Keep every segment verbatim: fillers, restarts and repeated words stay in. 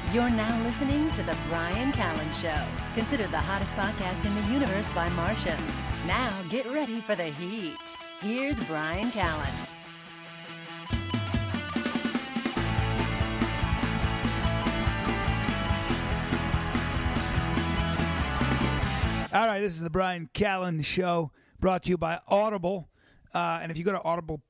You're now listening to The Bryan Callen Show, considered the hottest podcast in the universe by Martians. Now get ready for the heat. Here's Bryan Callen. All right, this is The Bryan Callen Show, brought to you by Audible. Uh, and if you go to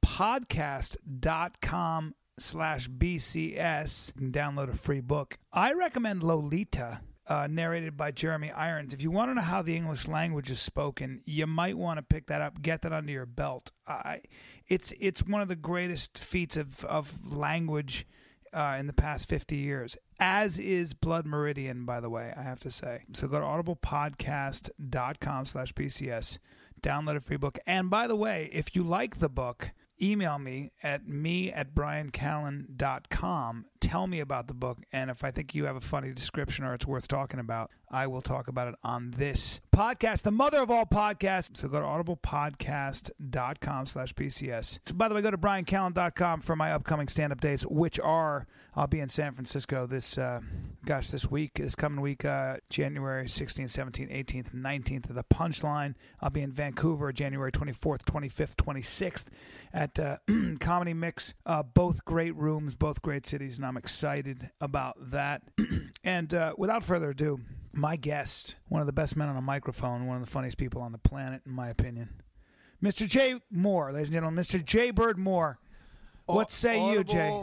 audiblepodcast.com slash BCS, you can download a free book. I recommend Lolita, uh, narrated by Jeremy Irons. If you want to know how the English language is spoken, you might want to pick that up, get that under your belt. Uh, it's it's one of the greatest feats of, of language uh, in the past fifty years, as is Blood Meridian, by the way, I have to say. So go to audiblepodcast.com slash BCS, download a free book. And by the way, if you like the book, email me at me at bryan callen dot com. Tell me about the book, and if I think you have a funny description or it's worth talking about, I will talk about it on this podcast, the mother of all podcasts. So go to audiblepodcast.com slash BCS. So by the way, go to bryan callen dot com for my upcoming stand-up days, which are, I'll be in San Francisco this, uh, gosh, this week, this coming week, uh, January sixteenth, seventeenth, eighteenth, nineteenth at the Punchline. I'll be in Vancouver January twenty-fourth, twenty-fifth, twenty-sixth at uh, Comedy Mix. Uh, both great rooms, both great cities, and I'm excited about that. And uh, without further ado, my guest, one of the best men on a microphone, one of the funniest people on the planet, in my opinion, Mister Jay Mohr, ladies and gentlemen, Mister Jay Bird Mohr. What say you, Jay?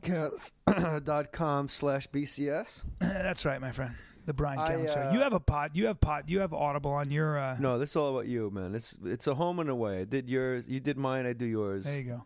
Audiblepodcast.com slash BCS. That's right, my friend. The Bryan Callen I, uh, Show. You have a pod. You have pod. You have Audible on your. Uh, No, this is all about you, man. It's it's a home and away. I did yours. You did mine. I do yours. There you go.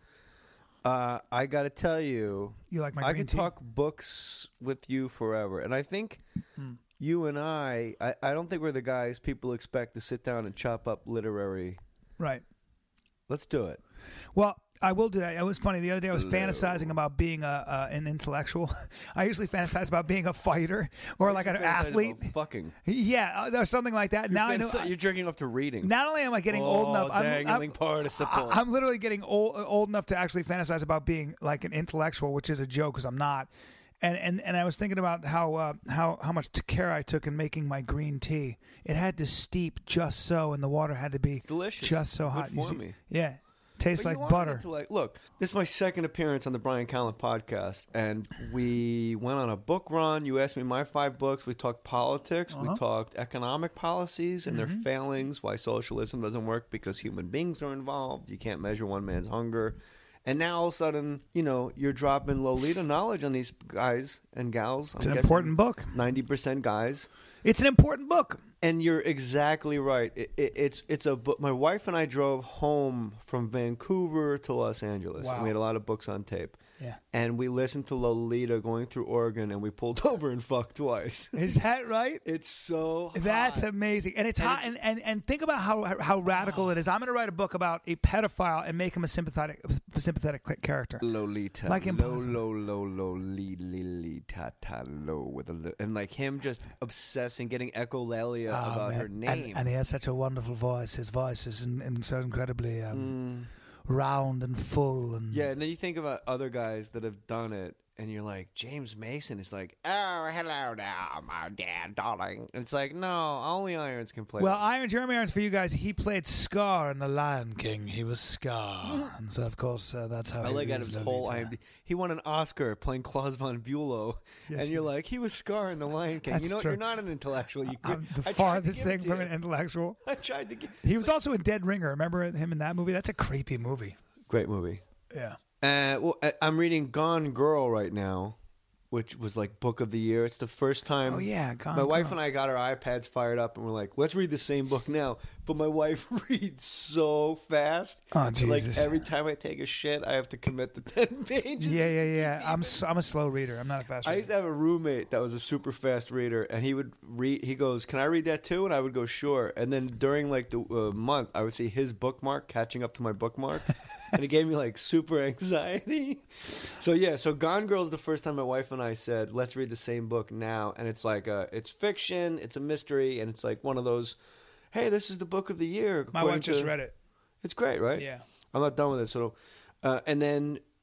Uh, I got to tell you, You like my I green could tea? talk books with you forever. And I think Mm. you and I, I, I don't think we're the guys people expect to sit down and chop up literary. Right. Let's do it. Well, I will do that. It was funny. The other day I was Hello. fantasizing about being a, uh, an intellectual. I usually fantasize about being a fighter or like an You're fantasizing athlete. about Fucking. Yeah, uh, there's something like that. You're now I know. fantasi- You're drinking off to reading. Not only am I getting oh, old enough, I'm, dangling I'm, participle. I- I'm literally getting old, old enough to actually fantasize about being like an intellectual, which is a joke because I'm not. And, and and I was thinking about how uh, how how much care I took in making my green tea. It had to steep just so, and the water had to be It's delicious. just so Good hot. You for see- me. Yeah, tastes But you like wanted butter. it to, like, look, this is my second appearance on the Bryan Callen podcast, and we went on a book run. You asked me my five books. We talked politics. Uh-huh. We talked economic policies and Mhm. their failings, why socialism doesn't work because human beings are involved. You can't measure one man's hunger. And now all of a sudden, you know, you're dropping Lolita knowledge on these guys and gals. I'm It's an guessing important book. ninety percent guys. It's an important book. And you're exactly right. It, it, it's it's a book. My wife and I drove home from Vancouver to Los Angeles, Wow. and we had a lot of books on tape. Yeah. And we listened to Lolita going through Oregon, and we pulled over and fucked twice. Is that right? It's so hot. That's amazing, and it's And hot. it's- And, and and think about how how radical it is. I'm going to write a book about a pedophile and make him a sympathetic a sympathetic character. Lolita, Like lo, impossible. lo, lo, lo, li, li, li, ta, ta, lo, with a li, and like him just obsessing, getting echolalia Oh, about man. her And, name. and he has such a wonderful voice. His voice is in, in so incredibly um, round and full. And Yeah, and then you think about other guys that have done it, and you're like, James Mason is like, oh, hello now, my dad, darling. And it's like, no, only Irons can play Well, that. Iron Jeremy Irons, for you guys, he played Scar in The Lion King. He was Scar, and so of course uh, that's how. I he like at was his whole Lolita. I M D. He won an Oscar playing Klaus von Bülow, Yes, and he you're did. like, he was Scar in The Lion King. That's you know, what? true. You're not an intellectual. You I'm could, the I tried to farthest give it thing to from you. an intellectual. I tried to get. He was also in Dead Ringer. Remember him in that movie? That's a creepy movie. Great movie. Yeah. Uh, well, I- I'm reading Gone Girl right now, which was like book of the year. It's the first time. Oh yeah, Gone My wife Girl. and I got our iPads fired up, and we're like, "Let's read the same book now." But my wife reads so fast. Oh, So, like Jesus. every time I take a shit, I have to commit to ten pages. Yeah, yeah, yeah. I'm s- I'm a slow reader. I'm not a fast I reader. used to have a roommate that was a super fast reader, and he would read. He goes, "Can I read that too?" And I would go, "Sure." And then during like the uh, month, I would see his bookmark catching up to my bookmark, and it gave me like super anxiety. So yeah, so Gone Girl is the first time my wife and I said, "Let's read the same book now." And it's like a, it's fiction, it's a mystery, and it's like one of those, "Hey, this is the book of the year." My wife just read it. It's great, right? Yeah. I'm not done with it. So, uh, and then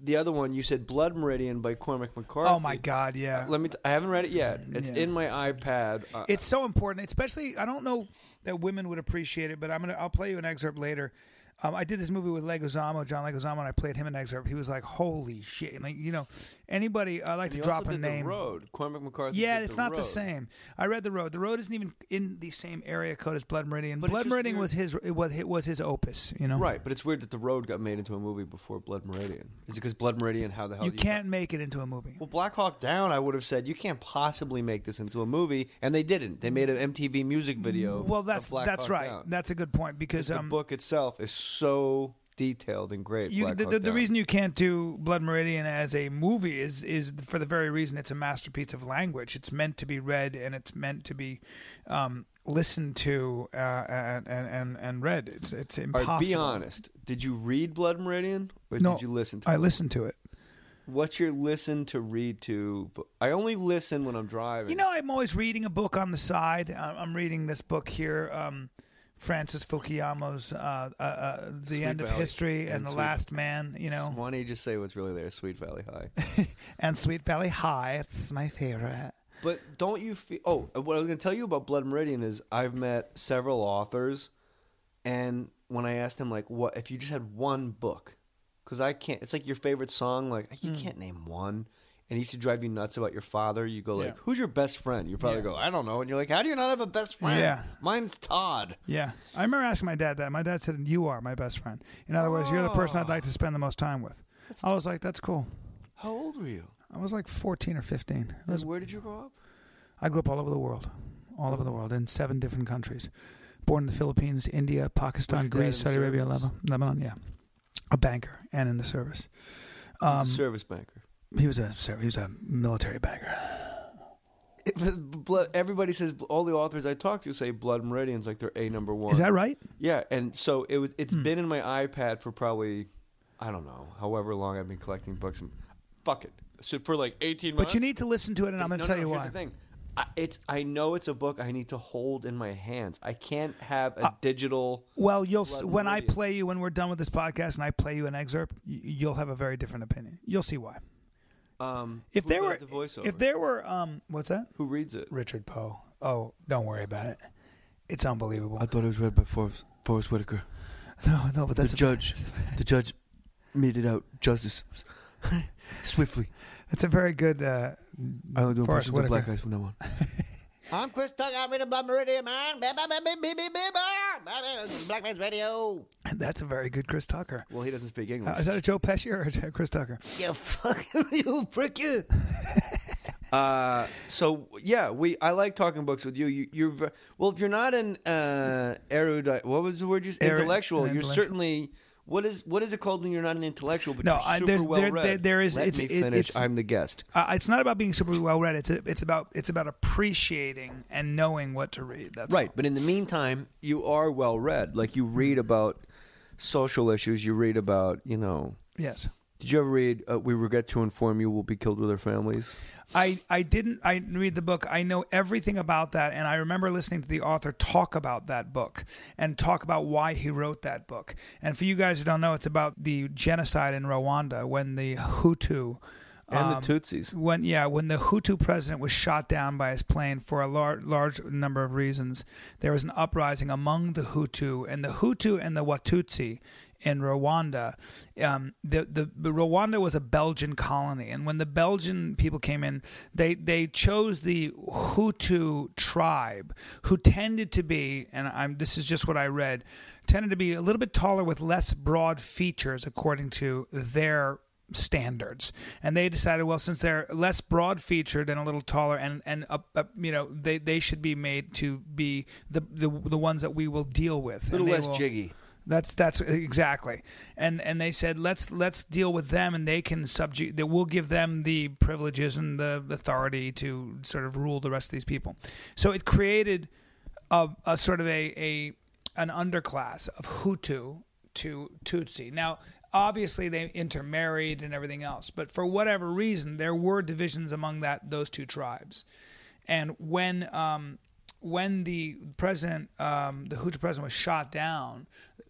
the other one, you said Blood Meridian by Cormac McCarthy. Oh my God, yeah. Uh, let me. T- I haven't read it yet. It's Yeah. in my iPad. Uh, It's so important, especially. I don't know that women would appreciate it, but I'm gonna. I'll play you an excerpt later. Um, I did this movie with Leguizamo, John Leguizamo, and I played him an excerpt. He was like, "Holy shit!" Like, you know, anybody. I like and to he drop also a did name. The Road. Cormac McCarthy. Yeah, did it's the not Road. the same. I read The Road. The Road isn't even in the same area code as Blood Meridian. But it's Blood just Meridian weird. was his. It was it was his opus. You know, Right, but it's weird that The Road got made into a movie before Blood Meridian. Is it because Blood Meridian? How the hell You do can't make it into a movie. Well, Black Hawk Down, I would have said you can't possibly make this into a movie, and they didn't. They made an M T V music video. Well, that's of Black that's Hawk right. Down. That's a good point because the um, book itself is so detailed and great. You, Black the, Hawk the, the Down. reason you can't do Blood Meridian as a movie is is for the very reason it's a masterpiece of language. It's meant to be read and it's meant to be um, listened to uh, and, and and read. It's it's All impossible. right, be honest. Did you read Blood Meridian, or No, did you listen to I it? listened to it. What's your listen to read to? I only listen when I'm driving. You know, I'm always reading a book on the side. Uh, I'm reading this book here, um, Francis Fukuyama's uh, uh, uh, The Sweet End of Valley History and, and The Sweet- Last Man, you know, Why don't you just say what's really there? Sweet Valley High. and Sweet Valley High. It's my favorite. But don't you feel? Oh, what I was going to tell you about Blood Meridian is I've met several authors, and when I asked them like, "What if you just had one book?" Because I can't. It's like your favorite song. Like you Hmm. can't name one. And it used to drive you nuts about your father. You go like, Yeah. "Who's your best friend?" Your father Yeah. go, "I don't know." And you're like, "How do you not have a best friend?" Yeah. Mine's Todd. Yeah. I remember asking my dad that. My dad said, "You are my best friend." In other words, you're the person I'd like to spend the most time with. I was like, that's cool. How old were you? I was like fourteen or fifteen. It And was- where did you grow up? I grew up all over the world. All over the world in seven different countries. Born in the Philippines, India, Pakistan, Was your dad Greece, in Saudi Arabia, service? Lebanon, Lebanon. Yeah. A banker and in the service. Um, Service banker. he was a ser- he was a military banker. It was blood, everybody says all the authors I talk to say Blood Meridian's like their A number one. Is that right? Yeah, and so it was. It's Hmm. been in my iPad for probably, I don't know, however long I've been collecting books. Fuck it, so for like eighteen months. But you need to listen to it, and I'm going to No, tell no, you here's why. The thing. I, it's. I know it's a book I need to hold in my hands. I can't have Uh, a digital. Well, you'll Blood when I Meridian. play you when we're done with this podcast, and I play you an excerpt, y- you'll have a very different opinion. You'll see why. Um, If who there does were, the voiceover? if there were, um, what's that? who reads it? Richard Poe. Oh, don't worry about it. It's unbelievable. thought it was read by Forrest, Forrest Whitaker. No, no, but that's the a- judge. The judge meted out justice swiftly. It's a very good. Uh, I only do Forrest impressions of black Whitaker. guys from now on. I'm Chris Tucker. I'm reading Blood Meridian, man. Black Man's Radio. That's a very good Chris Tucker. Well, he doesn't speak Uh, English. is that a Joe Pesci or a Chris Tucker? You fucking you prick you. Uh, so yeah, we I like talking books with you. You you're ve- well, if you're not an uh, erudite, what was the word you said? Eri- Intellectual. an You're intellectual. certainly. What is what is it called when you're not an intellectual? But No, you're I- super there's- well there- read. there- there is- Let it's- me it- finish. it's- I'm the guest. Uh, it's not about being super well read. It's a, it's about it's about appreciating and knowing what to read. That's Right, all. but in the meantime, you are well read. Like you read about social issues. You read about you know. Yes. Did you ever read? Uh, we regret to inform you will be killed with their families. I, I didn't I read the book. I know everything about that, and I remember listening to the author talk about that book and talk about why he wrote that book. And for you guys who don't know, it's about the genocide in Rwanda when the Hutu And um, the Tutsis. when yeah when the Hutu president was shot down by his plane for a large large number of reasons. There was an uprising among the Hutu, and the Hutu and the Watutsi in Rwanda. Um, the, the the Rwanda was a Belgian colony, and when the Belgian people came in, they they chose the Hutu tribe, who tended to be, and I'm this is just what I read, tended to be a little bit taller with less broad features according to their standards. And they decided, well, since they're less broad featured and a little taller, and and uh, uh, you know they they should be made to be the the the ones that we will deal with. A little And they less will- jiggy. That's that's exactly, and and they said let's let's deal with them, and they can subject. That we'll give them the privileges and the authority to sort of rule the rest of these people. So it created a, a sort of a, a an underclass of Hutu to Tutsi. Now, obviously, they intermarried and everything else, but for whatever reason, there were divisions among that those two tribes, and when um, when the president, um, the Hutu president, was shot down,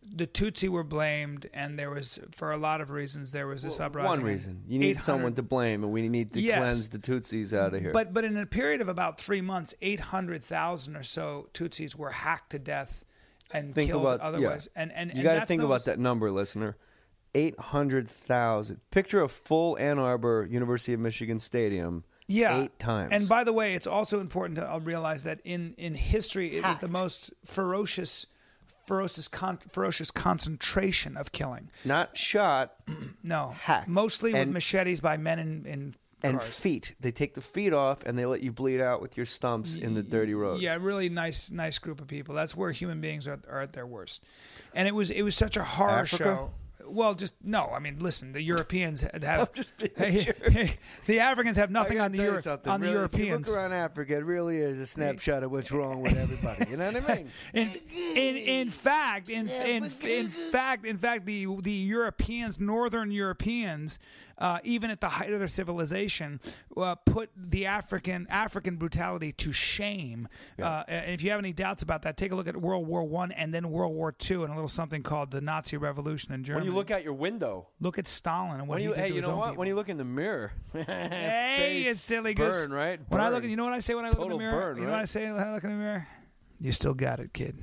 the Tutsi were blamed, and there was, for a lot of reasons, there was this Well, uprising. one reason. You need someone to blame, and we need to Yes. cleanse the Tutsis out of here. But but in a period of about three months, eight hundred thousand or so Tutsis were hacked to death and think killed about otherwise. yeah. And and you and got to that's think the about most- that number, listener. Eight hundred thousand. Picture a full Ann Arbor University of Michigan stadium. Yeah. Eight times. And by the way, it's also important to uh, realize that in, in history, it was the Hacked. most ferocious, ferocious, con- ferocious concentration of killing. Not shot No, Hacked. mostly with And- machetes by men in, in and cars. feet. They take the feet off and they let you bleed out with your stumps in the dirty road. Yeah, really nice, nice group of people. That's where human beings are, are at their worst. And it was it was such a horror Africa? show. Well, just no. I mean, listen. The Europeans had have. I'm just being sure. The Africans have I nothing gotta on the tell you Euro- something, on the really, If Europeans. you look around Africa, it really is a snapshot of what's wrong with everybody. You know what I mean? In, in in fact, in in in fact, in fact, the the Europeans, Northern Europeans, uh, even at the height of their civilization, uh, put the African African brutality to shame. Uh, and if you have any doubts about that, take a look at World War One and then World War Two, and a little something called the Nazi Revolution in Germany. When you look out your window, Look at Stalin and what when he you did hey, to you his know own what? people. When you look in the mirror, Hey, face it's silly goose. burn, right? When I Burn. look, you know what I say when I look Total in the mirror. burn, you know right? what I say when I look in the mirror. You still got it, kid.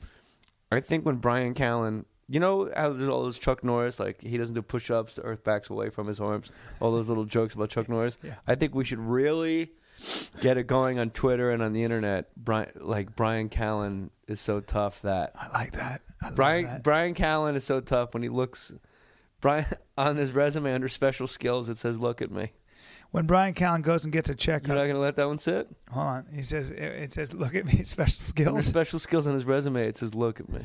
I think when Brian Callen, you know how there's all those Chuck Norris, like he doesn't do push-ups, the earth backs away from his arms, all those little jokes about Chuck Norris. Yeah. I think we should really get it going on Twitter and on the internet. Brian, like Brian Callen is so tough that I like that. I love Brian that. Brian Callen is so tough when he looks. Brian on his resume under special skills it says "Look at me." When Brian Callen goes and gets a You're checkup, not gonna let that one sit. hold on. He says it, it says, "Look at me, special Under skills." special skills on his resume it says "Look at me."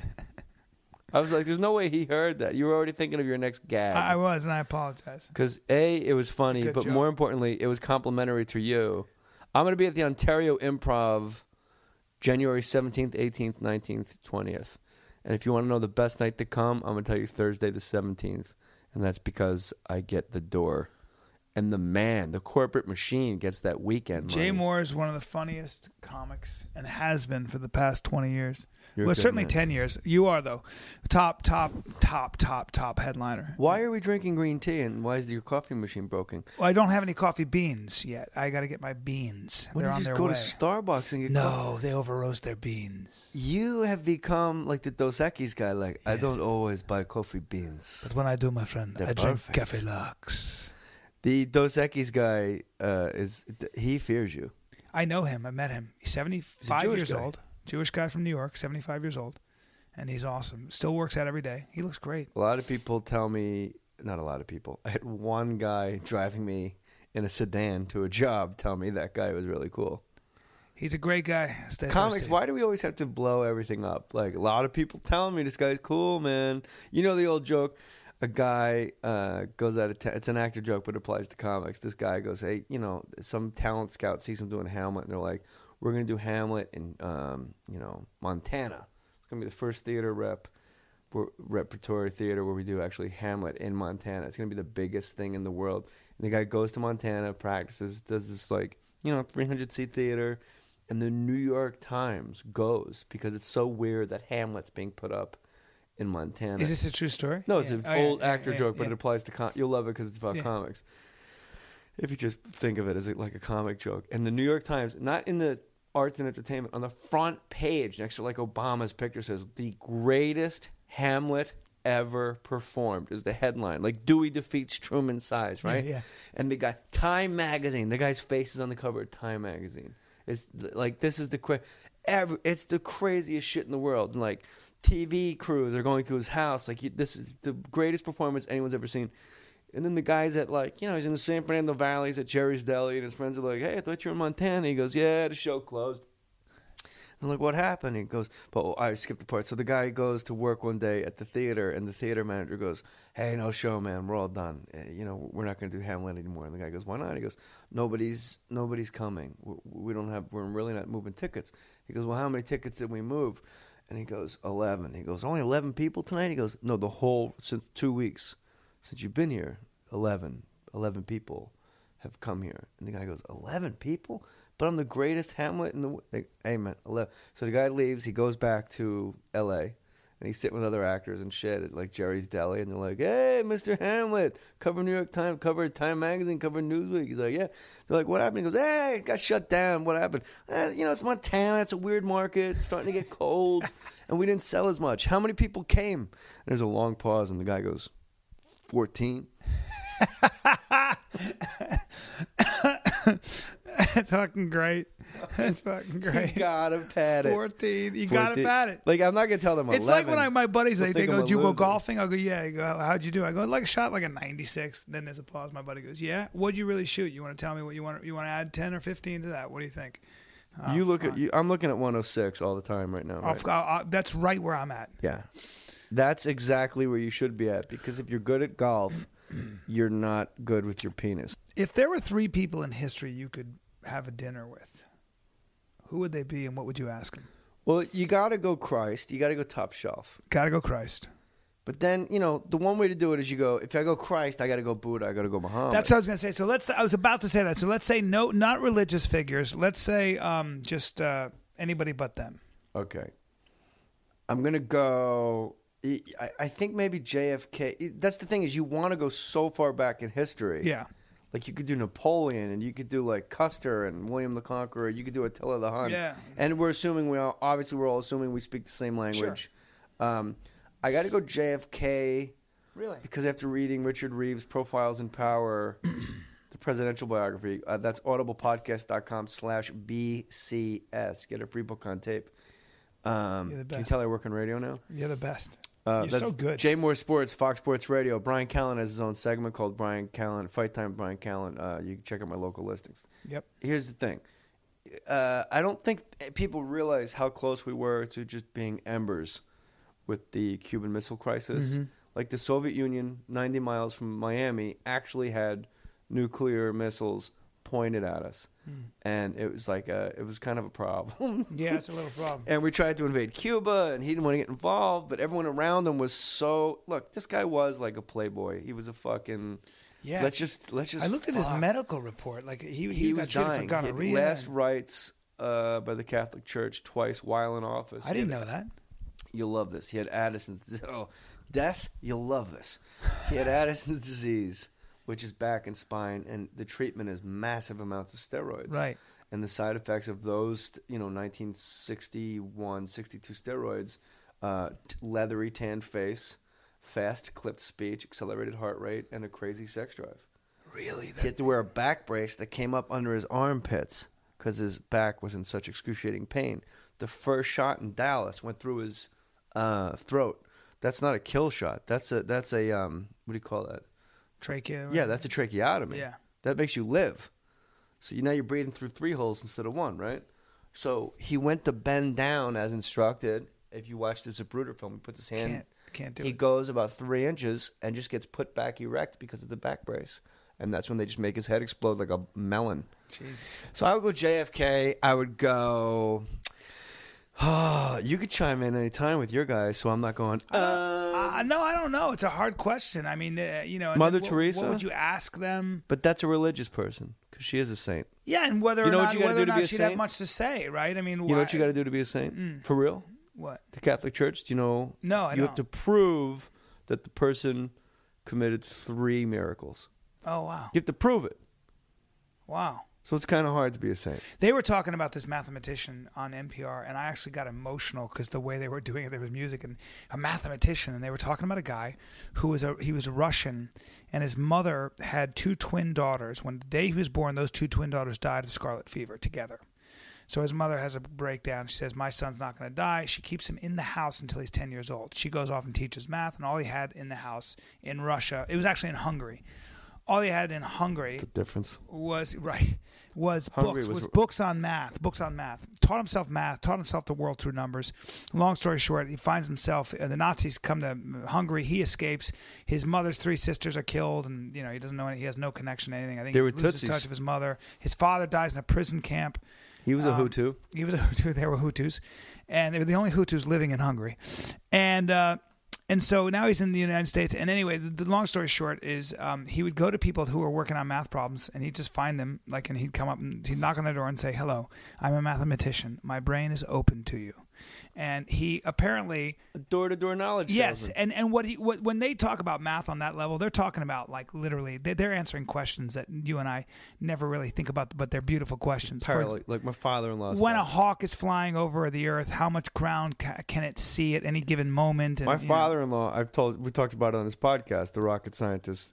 I was like, "There's no way he heard that." You were already thinking of your next gag. I, I was, and I apologize. Because A, it was funny, good but joke. more importantly, it was complimentary to you. I'm going to be at the Ontario Improv January seventeenth, eighteenth, nineteenth, twentieth. And if you want to know the best night to come, I'm going to tell you Thursday the seventeenth. And that's because I get the door. And the man, the corporate machine, gets that weekend money. Jay Moore is one of the funniest comics and has been for the past twenty years. You're a well, good certainly man. ten years. You are, though. Top, top, top, top, top headliner. Why are we drinking green tea and why is your coffee machine broken? Well, I don't have any coffee beans yet. I got to get my beans. Why They're don't on you just their go way. to Starbucks and get coffee? No, they over roast their beans. You have become like the Dos Equis guy. Like, I don't always buy coffee beans. But when I do, my friend, They're I drink perfect. Cafe Lux. The Dos Equis guy uh, is he fears you. I know him. I met him. He's seventy-five Jewish years guy. old. Jewish guy from New York, seventy-five years old. And he's awesome. Still works out every day. He looks great. A lot of people tell me, not a lot of people. I had one guy driving me in a sedan to a job tell me that guy was really cool. He's a great guy. Stay Comics, thirsty. why do we always have to blow everything up? Like a lot of people telling me this guy's cool, man. You know the old joke. A guy uh, goes out of town. It's an actor joke, but it applies to comics. This guy goes, hey, you know, some talent scout sees him doing Hamlet, and they're like, we're going to do Hamlet in, um, you know, Montana. It's going to be the first theater rep, repertory theater where we do actually Hamlet in Montana. It's going to be the biggest thing in the world. And the guy goes to Montana, practices, does this, like, you know, three hundred seat theater, and the New York Times goes because it's so weird that Hamlet's being put up in Montana. Is this a true story? No, it's Yeah. an Oh, yeah, old yeah, actor yeah, joke, but yeah. it applies to com- you'll love it because it's about Yeah. comics. If you just think of it as a, like a comic joke, and the New York Times, not in the arts and entertainment, on the front page next to like Obama's picture says the greatest Hamlet ever performed is the headline. Like Dewey defeats Truman size, right? Yeah, yeah. And the guy, Time Magazine, the guy's face is on the cover of Time Magazine. It's th- like this is the cra- every, it's the craziest shit in the world. And like T V crews are going to his house. Like you, this is the greatest performance anyone's ever seen. And then the guy's at like, you know, he's in the San Fernando Valley, he's at Jerry's Deli, and his friends are like, hey, I thought you were in Montana. He goes, yeah, the show closed. I'm like, what happened? He goes, but oh, I skipped the part. So the guy goes to work one day at the theater, and the theater manager goes, hey, no show, man. We're all done. Uh, You know, we're not going to do Hamlet anymore. And the guy goes, why not? He goes, nobody's nobody's coming. We, we don't have, we're really not moving tickets. He goes, well, how many tickets did we move? And he goes, eleven. He goes, only eleven people tonight? He goes, no, the whole, since two weeks. Since you've been here, eleven, eleven people have come here. And the guy goes, eleven people? But I'm the greatest Hamlet in the world. Like, hey, man, eleven. So the guy leaves. He goes back to L A. And and he's sitting with other actors and shit at like Jerry's Deli, and they're like, "Hey, Mister Hamlet, cover New York Times, cover Time Magazine, cover Newsweek." He's like, "Yeah." They're like, "What happened?" He goes, "Hey, it got shut down. What happened?" Eh, you know, it's Montana. It's a weird market. It's starting to get cold, and we didn't sell as much. How many people came? And there's a long pause, and the guy goes, fourteen. That's fucking great. That's fucking great. You gotta pat it. fourteen. You gotta pat it. Like, I'm not gonna tell them It's eleven. like when I, my buddies, they, they think go, I'm a "Did you go loser." golfing?" I go, "Yeah." I go, "How'd you do?" I go, "Like a shot like a ninety-six." Then there's a pause. My buddy goes, "Yeah. What'd you really shoot? You want to tell me what you want? You want to add ten or fifteen to that? What do you think?" Oh, you look at you. I'm looking at one oh six all the time right now. Right? I'll, I'll, I'll, that's right where I'm at. Yeah, that's exactly where you should be at, because if you're good at golf, you're not good with your penis. If there were three people in history you could have a dinner with, who would they be, and what would you ask them? Well, you got to go Christ. You got to go top shelf. Gotta go Christ. But then, you know, the one way to do it is you go, if I go Christ, I got to go Buddha. I got to go Muhammad. That's what I was going to say. So let's. I was about to say that. So let's say no, not religious figures. Let's say um, just uh, anybody but them. Okay. I'm going to go, I, I think maybe J F K. That's the thing, is you want to go so far back in history. Yeah. Like, you could do Napoleon, and you could do, like, Custer and William the Conqueror. You could do Attila the Hun. Yeah. And we're assuming, we all, obviously, we're all assuming we speak the same language. Sure. Um, I got to go J F K. Really? Because after reading Richard Reeves' Profiles in Power, the presidential biography, uh, that's audiblepodcast.com slash BCS. Get a free book on tape. Um, You're the can you best. tell I work on radio now? You're the best. Uh, You're that's so good. Jay Moore Sports, Fox Sports Radio. Brian Callen has his own segment called Brian Callen, Fight Time with Brian Callen. Uh, you can check out my local listings. Yep. Here's the thing. Uh, I don't think people realize how close we were to just being embers with the Cuban Missile Crisis. Mm-hmm. Like, the Soviet Union, ninety miles from Miami, actually had nuclear missiles pointed at us. Mm. And it was like a, it was kind of a problem. Yeah, it's a little problem. And we tried to invade Cuba, and he didn't want to get involved, but everyone around him was so... Look, this guy was like a playboy. He was a fucking... Yeah. Let's just... Let's just I looked at fuck. his medical report. Like, he, he, He got was treated dying. for He had gonorrhea. last and- rites uh, by the Catholic Church twice while in office. I didn't know that. You'll love this. He had Addison's... Oh, death? You'll love this. He had Addison's disease, which is back and spine, and the treatment is massive amounts of steroids. Right. And the side effects of those, you know, nineteen sixty-one, sixty-two steroids, uh, t- leathery tanned face, fast clipped speech, accelerated heart rate, and a crazy sex drive. Really? He had to wear a back brace that came up under his armpits because his back was in such excruciating pain. The first shot in Dallas went through his uh, throat. That's not a kill shot. That's a that's a um what do you call that? Trachea? Yeah, that's a tracheotomy. Yeah. That makes you live. So you now you're breathing through three holes instead of one, right? So he went to bend down as instructed. If you watch the Zapruder film, he puts his hand. Can't, can't do he it. goes about three inches and just gets put back erect because of the back brace. And that's when they just make his head explode like a melon. Jesus. So I would go J F K. I would go... Oh, you could chime in any time with your guys, so I'm not going... Uh, Uh, no, I don't know. It's a hard question. I mean, uh, you know, and Mother then what, Teresa? What would you ask them? but that's a religious person, because she is a saint. Yeah, and whether You know or what not, you gotta whether do or to be not a she'd have saint? much to say, right? I mean, You know what you got to do to be a saint? Mm. For real? What? The Catholic Church, do you know? No, I You don't. have to prove that the person committed three miracles. Oh, wow. You have to prove it. Wow. So it's kind of hard to be a saint. They were talking about this mathematician on N P R, and I actually got emotional because the way they were doing it, there was music and a mathematician, and they were talking about a guy who was a he was Russian, and his mother had two twin daughters. When the day he was born, those two twin daughters died of scarlet fever together. So his mother has a breakdown. She says, "My son's not going to die." She keeps him in the house until he's ten years old. She goes off and teaches math, and all he had in the house in Russia, it was actually in Hungary. All he had in Hungary The difference. was right was Hungary books was- was books on math books on math taught himself math taught himself the world through numbers. Long story short, he finds himself uh, the Nazis come to Hungary. He escapes. His mother's three sisters are killed, and you know he doesn't know any, he has no connection to anything. I think They he were loses Tutsis. touch of his mother. His father dies in a prison camp. He was a Um, Hutu. He was a Hutu. They were Hutus, and they were the only Hutus living in Hungary, and. Uh, And so now he's in the United States. And anyway, the, the long story short is um, he would go to people who were working on math problems, and he'd just find them, like, and he'd come up and he'd knock on their door and say, "Hello, I'm a mathematician. My brain is open to you. And he apparently door-to-door knowledge yes, salesman. and and what he what when they talk about math on that level, they're talking about like literally they, they're answering questions that you and I never really think about, but they're beautiful questions. For like, like my father-in-law. when a hawk is flying over the earth, how much ground ca- can it see at any given moment? And, My you know, father-in-law, I've told, we talked about it on this podcast, the rocket scientist.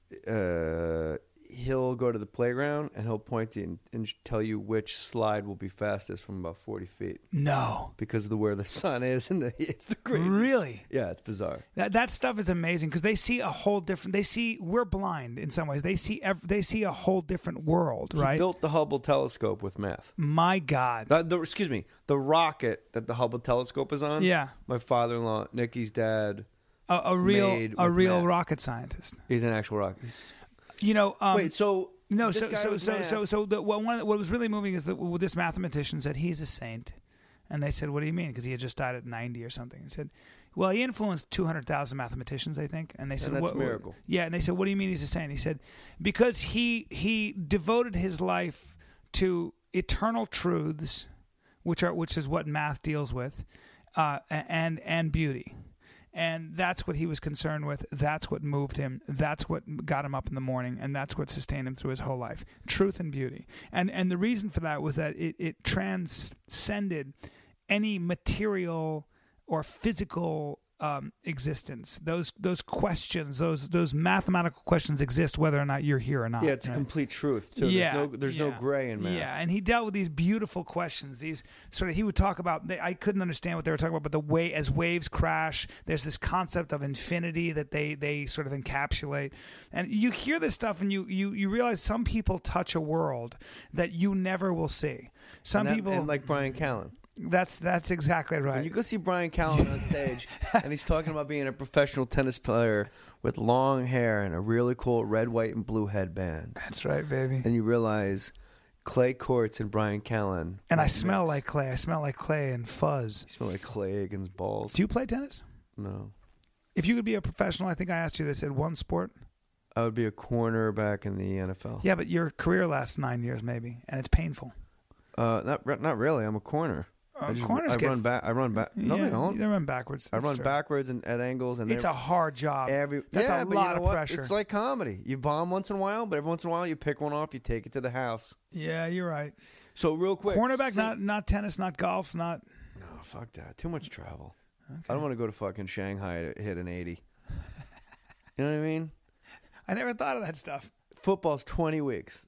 Uh, he'll go to the playground and he'll point to you and, and tell you which slide will be fastest from about forty feet no, because of the where the sun is and the it's the crazy. really. Yeah, it's bizarre. That that stuff is amazing because they see a whole different. They see we're blind in some ways. They see ev- they see a whole different world, right? He built the Hubble telescope with math. My God. The, the, excuse me, the rocket that the Hubble telescope is on. Yeah. My father-in-law, Nikki's dad. A, a real made a with real math. rocket scientist. He's an actual rocket. He's, You know. Um, wait, so no. this So guy so with so, math- so so the what one what was really moving is that well, this mathematician said he's a saint, and they said, "What do you mean?" Because he had just died at ninety or something. He said, "Well, he influenced two hundred thousand mathematicians, I think." And they said, that's "What?" a miracle. Yeah, and they said, "What do you mean he's a saint?" He said, "Because he he devoted his life to eternal truths, which are which is what math deals with, uh, and and beauty." And that's what he was concerned with. That's what moved him. That's what got him up in the morning, and that's what sustained him through his whole life. Truth and beauty. And and the reason for that was that it, it transcended any material or physical um, existence. Those those questions, those those mathematical questions exist whether or not you're here or not. Yeah, it's a right? complete truth, too. Yeah, There's no, there's yeah. no gray in math. Yeah, and he dealt with these beautiful questions. These sort of he would talk about. They, I couldn't understand what they were talking about, but the way as waves crash, there's this concept of infinity that they they sort of encapsulate. And you hear this stuff, and you you you realize some people touch a world that you never will see. Some And that- people and like Brian Callen. That's that's exactly right. When you go see Brian Callen on stage, and he's talking about being a professional tennis player with long hair and a really cool red, white, and blue headband, That's right, baby. and you realize clay courts and Brian Callen. And I don't smell mix. like clay. I smell like clay and fuzz. You smell like Clay Higgins balls. Do you play tennis? No, If you could be a professional, I think I asked you this at one sport. I would be a cornerback in the N F L. Yeah, but your career lasts nine years maybe, and it's painful. Uh, not re- not really. I'm a corner. Uh, I just, corners I get- run back. I run back. No, yeah, they don't. They run backwards. I That's run true. backwards and at angles, and It's they're a hard job. every. That's yeah, a but lot you know of what? pressure. It's like comedy. You bomb once in a while, but every once in a while you pick one off, you take it to the house. Yeah, you're right. So real quick, Cornerback, say- not not tennis, not golf, not. No, fuck that. Too much travel. I don't want to go to fucking Shanghai to hit an eighty. You know what I mean? I never thought of that stuff. Football's twenty weeks.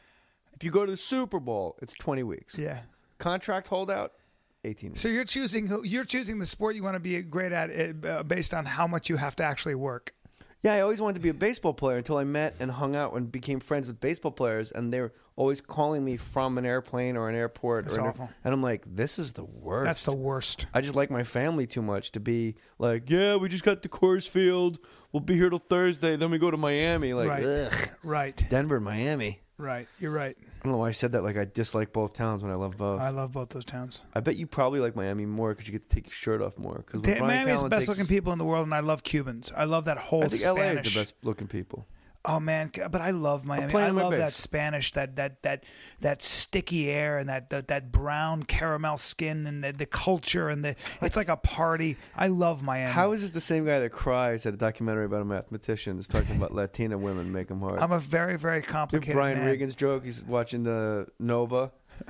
If you go to the Super Bowl, it's twenty weeks. Yeah. Contract holdout, eighteen weeks. So you're choosing who you're choosing the sport you want to be great at uh, based on how much you have to actually work. Yeah, I always wanted to be a baseball player until I met and hung out and became friends with baseball players, and they were always calling me from an airplane or an airport. That's or an awful. And I'm like, this is the worst. That's the worst. I just like my family too much to be like, yeah, we just got to Coors Field. We'll be here till Thursday. Then we go to Miami. Like, Right. ugh. Right. Denver, Miami. Right. You're right. I don't know why I said that. Like, I dislike both towns when I love both. I love both those towns. I bet you probably like Miami more because you get to take your shirt off more. Because Miami is the best looking people in the world, and I love Cubans. I love that whole I think Spanish. L A is the best looking people. Oh man, but I love Miami. playing I on my love that base. Spanish, that that that that sticky air, and that that, that brown caramel skin, and the, the culture, and the it's like a party. I love Miami. How is this the same guy that cries at a documentary about a mathematician is talking about Latina women make him hard? I'm a very very Did complicated Brian man. Regan's joke? He's watching the Nova,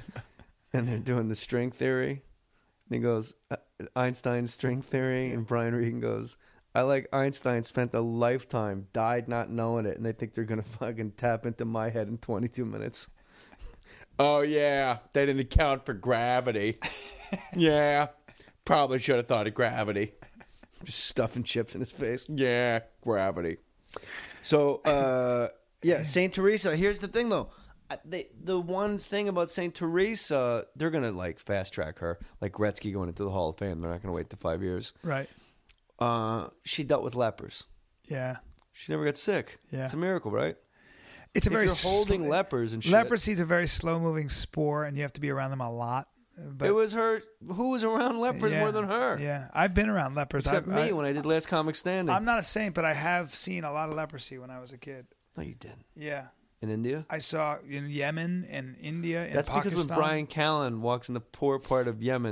and they're doing the string theory, and he goes uh, Einstein's string theory, and Brian Regan goes, I like Einstein spent a lifetime, died not knowing it, and they think they're gonna fucking tap into my head in twenty-two minutes. Oh yeah, they didn't account for gravity. Yeah, probably should have thought of gravity. Just stuffing chips in his face. Yeah, gravity. So, uh, yeah, Saint Teresa. Here's the thing, though. Uh, They, the one thing about Saint Teresa, they're gonna like fast track her, like Gretzky going into the Hall of Fame. They're not gonna wait the five years. Right. Uh, she dealt with lepers. Yeah. She never got sick. Yeah. It's a miracle, right? It's a If very you're holding sl- lepers and shit. leprosy is a very slow moving spore, and you have to be around them a lot. But It was her. Who was around lepers yeah, more than her? Yeah, I've been around lepers. Except I've, me I, when I did Last Comic Standing. I'm not a saint, but I have seen a lot of leprosy when I was a kid. No, you didn't. Yeah. In India? I saw in Yemen and India and That's Pakistan. because when Brian Callen walks in the poor part of Yemen,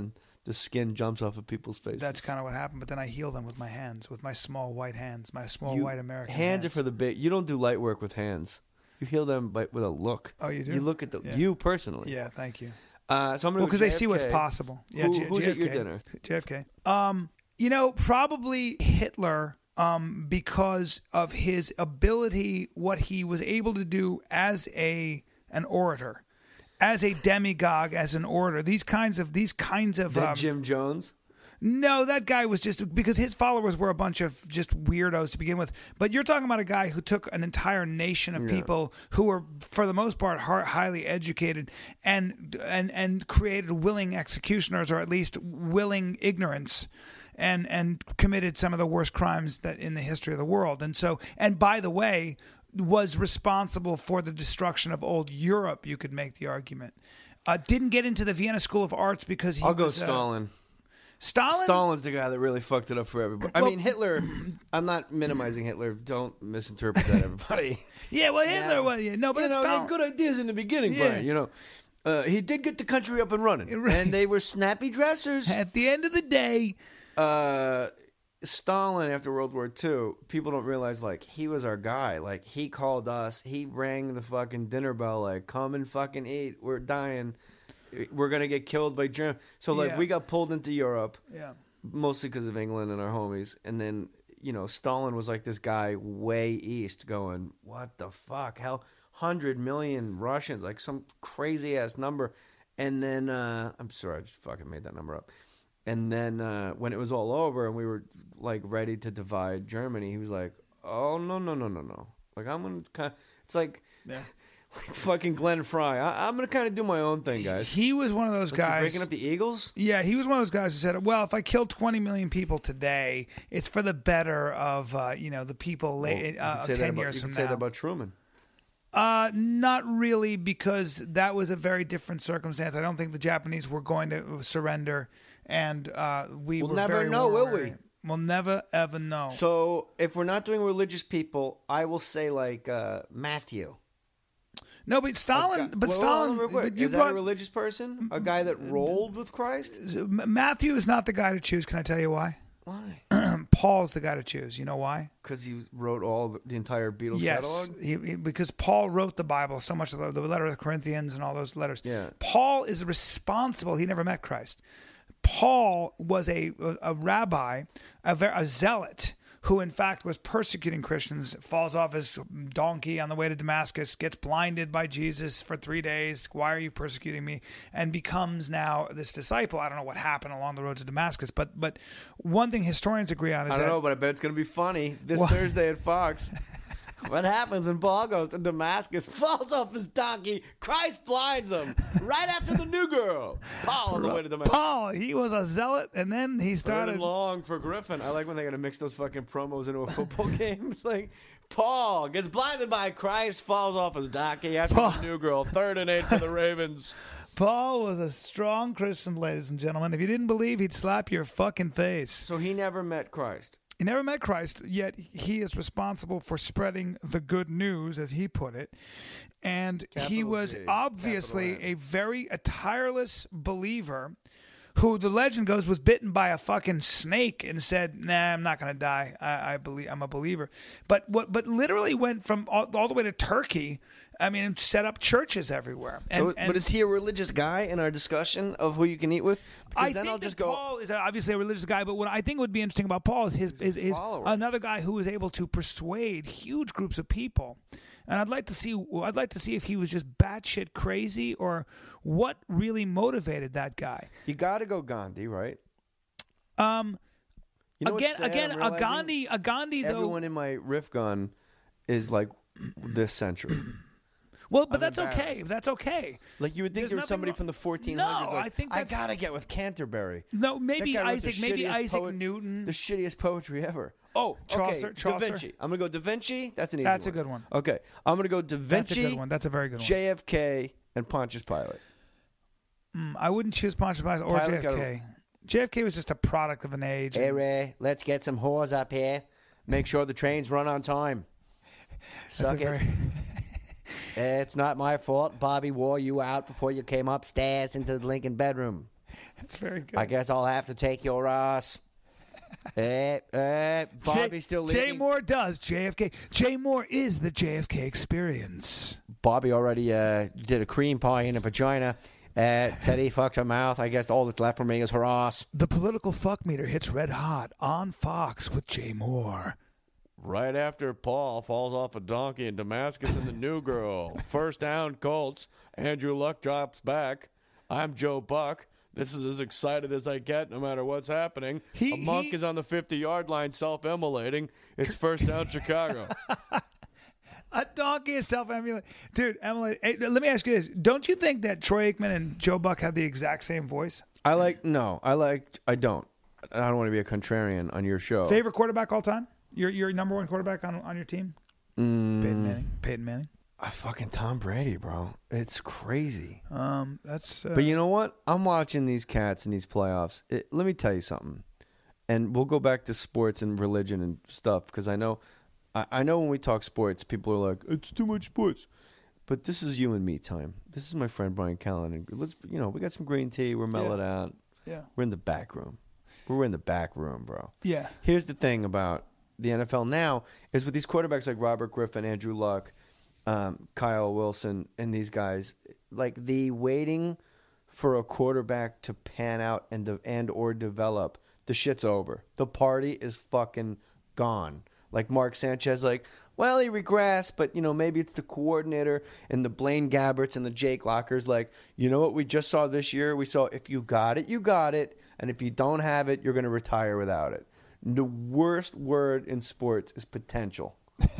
the skin jumps off of people's faces. That's kind of what happened. But then I heal them with my hands, with my small white hands, my small You- white American hands. hands. are for the big. You don't do light work with hands. You heal them by, with a look. Oh, you do? You look at the Yeah. you personally. Yeah, thank you. Uh, so I'm gonna Well, go because they see what's J F K. possible. Yeah, Who- J- who's at your JFK. dinner? J F K. Um, you know, probably Hitler. Um, because of his ability, what he was able to do as a an orator, as a demagogue, as an orator. These kinds of these kinds of That um, Jim Jones. No, that guy was just because his followers were a bunch of just weirdos to begin with. But you're talking about a guy who took an entire nation of Yeah. people who were, for the most part, hi- highly educated and and and created willing executioners, or at least willing ignorance, and and committed some of the worst crimes that in the history of the world. And so, and by the way, was responsible for the destruction of old Europe. You could make the argument. Uh, didn't get into the Vienna School of Arts because he I'll go was, uh, Stalin. Stalin. Stalin's the guy that really fucked it up for everybody. I Well- mean, Hitler. I'm not minimizing Hitler. Don't misinterpret that, everybody. Yeah, well, Hitler Yeah. was yeah, no, but you it's know, he Stalin. had good ideas in the beginning, Yeah. Brian. You know, uh, he did get the country up and running, Right. and they were snappy dressers. At the end of the day, uh, Stalin, after World War Two, people don't realize, like, he was our guy. Like, he called us. He rang the fucking dinner bell, like, come and fucking eat. We're dying. We're going to get killed by Germany. So, like, Yeah. we got pulled into Europe, yeah, mostly because of England and our homies. And then, you know, Stalin was like this guy way east going, what the fuck? Hell, one hundred million Russians, like some crazy-ass number. And then, uh, I'm sorry, I just fucking made that number up. And then uh, when it was all over and we were like ready to divide Germany, he was like, "Oh no no no no no! Like I'm gonna kind of, it's like, yeah. like fucking Glenn Fry. I, I'm gonna kind of do my own thing, guys. He was one of those Like, you're guys. breaking up the Eagles. Yeah, he was one of those guys who said, "Well, if I kill twenty million people today, it's for the better of uh, you know the people la- Well, you uh, could say that ten about, years you from could say now." that about Truman. Uh, not really, because that was a very different circumstance. I don't think the Japanese were going to surrender, and uh, we We'll were never very know, will worried. We'll never ever know. So if we're not doing religious people, I will say like uh, Matthew. no, but Stalin, Okay. but Well, Stalin, hold on real quick. but you Is that brought, a religious person? A guy that rolled with Christ? M- Matthew is not the guy to choose. Can I tell you why? Why? Paul's the guy to choose. You know why? Because he wrote all the, the entire Beatles Yes, catalog. he, he- because Paul wrote the Bible, so much of the, the letter of the Corinthians and all those letters. Yeah. Paul is responsible. He never met Christ. Paul was a a rabbi, a, ver- a zealot, who in fact was persecuting Christians, falls off his donkey on the way to Damascus, gets blinded by Jesus for three days. Why are you persecuting me? And becomes now this disciple. I don't know what happened along the road to Damascus, but but one thing historians agree on is I don't that know, but I bet it's going to be funny this What? Thursday at Fox. What happens when Paul goes to Damascus, falls off his donkey, Christ blinds him right after the new girl. Paul on the way to Damascus. Paul, he was a zealot, and then he Started started. long for Griffin. I like when they're going to mix those fucking promos into a football game. It's like, Paul gets blinded by Christ, falls off his donkey after Paul. the new girl. Third and eight for the Ravens. Paul was a strong Christian, ladies and gentlemen. If you didn't believe, he'd slap your fucking face. So he never met Christ. He never met Christ, yet he is responsible for spreading the good news, as he put it. And he Capital was G, obviously capital N. a very a tireless believer who, the legend goes, was bitten by a fucking snake and said, "Nah, I'm not going to die. I, I believe I'm a believer." But what? But literally went from all, all the way to Turkey. I mean, and set up churches everywhere. And, So, and but is he a religious guy in our discussion of who you can eat with? Because I then think I'll just that go. Paul is obviously a religious guy, but what I think would be interesting about Paul is his is, is follower. another guy who was able to persuade huge groups of people. And I'd like to see I'd like to see if he was just batshit crazy or what really motivated that guy. You got to go Gandhi, right? Um, You know again, what's sad? again, I'm a realizing Gandhi, a Gandhi though. Everyone in my riff gun is like this century. Well, but I'm that's okay. embarrassed. That's okay. Like you would think There's there was nothing somebody wrong- from the fourteen hundreds. No, like, I think that's- I gotta get with Canterbury. No, That maybe guy wrote the Isaac, maybe shittiest Isaac poet- Newton. the shittiest poetry ever. Oh, Chaucer- okay. Chaucer? Da Vinci. I'm gonna go Da Vinci. That's an easy That's a one. good one. Okay, I'm gonna go Da That's a Vinci, good one. That's a very good one. J F K, and Pontius Pilate. Mm, I wouldn't choose Pontius Pilate or Pilate J F got K. J F K was just a product of an age. Hey and- Ray, let's get some whores up here. Make sure the trains run on time. that's Suck a it. very- Eh, It's not my fault. Bobby wore you out before you came upstairs into the Lincoln bedroom. That's very good. I guess I'll have to take your ass. eh, eh, Bobby Jay, still Jay leaking. Moore does J F K. Jay Moore is the J F K experience. Bobby already uh, did a cream pie in a vagina. Uh, Teddy fucked her mouth. I guess all that's left for me is her ass. The political fuck meter hits red hot on Fox with Jay Moore. Right after Paul falls off a donkey in Damascus and the new girl. First down, Colts. Andrew Luck drops back. I'm Joe Buck. This is as excited as I get no matter what's happening. He- a monk he- is on the fifty-yard line self-immolating. It's first down, Chicago. A donkey is self-emulating. Dude, Emily, hey, let me ask you this. Don't you think that Troy Aikman and Joe Buck have the exact same voice? I like no. I like. I don't. I don't want to be a contrarian on your show. Favorite quarterback all time? Your your number one quarterback on, on your team? Mm, Peyton Manning. Peyton Manning. I fucking Tom Brady, bro. It's crazy. Um, that's. Uh, But you know what? I'm watching these cats in these playoffs. It, let me tell you something. And we'll go back to sports and religion and stuff because I know, I, I know when we talk sports, people are like, "It's too much sports." But this is you and me time. This is my friend Brian Callen, and let's, you know, we got some green tea. We're mellowed Yeah. out. yeah. We're in the back room. We're in the back room, bro. Yeah. Here's the thing about the N F L now is with these quarterbacks like Robert Griffin, Andrew Luck, um, Kyle Wilson, and these guys, like the waiting for a quarterback to pan out and de- and or develop, the shit's over. The party is fucking gone. Like Mark Sanchez, like, well, he regressed, but, you know, maybe it's the coordinator and the Blaine Gabberts and the Jake Lockers. Like, you know what we just saw this year? We saw if you got it, you got it. And if you don't have it, you're going to retire without it. The worst word in sports is potential.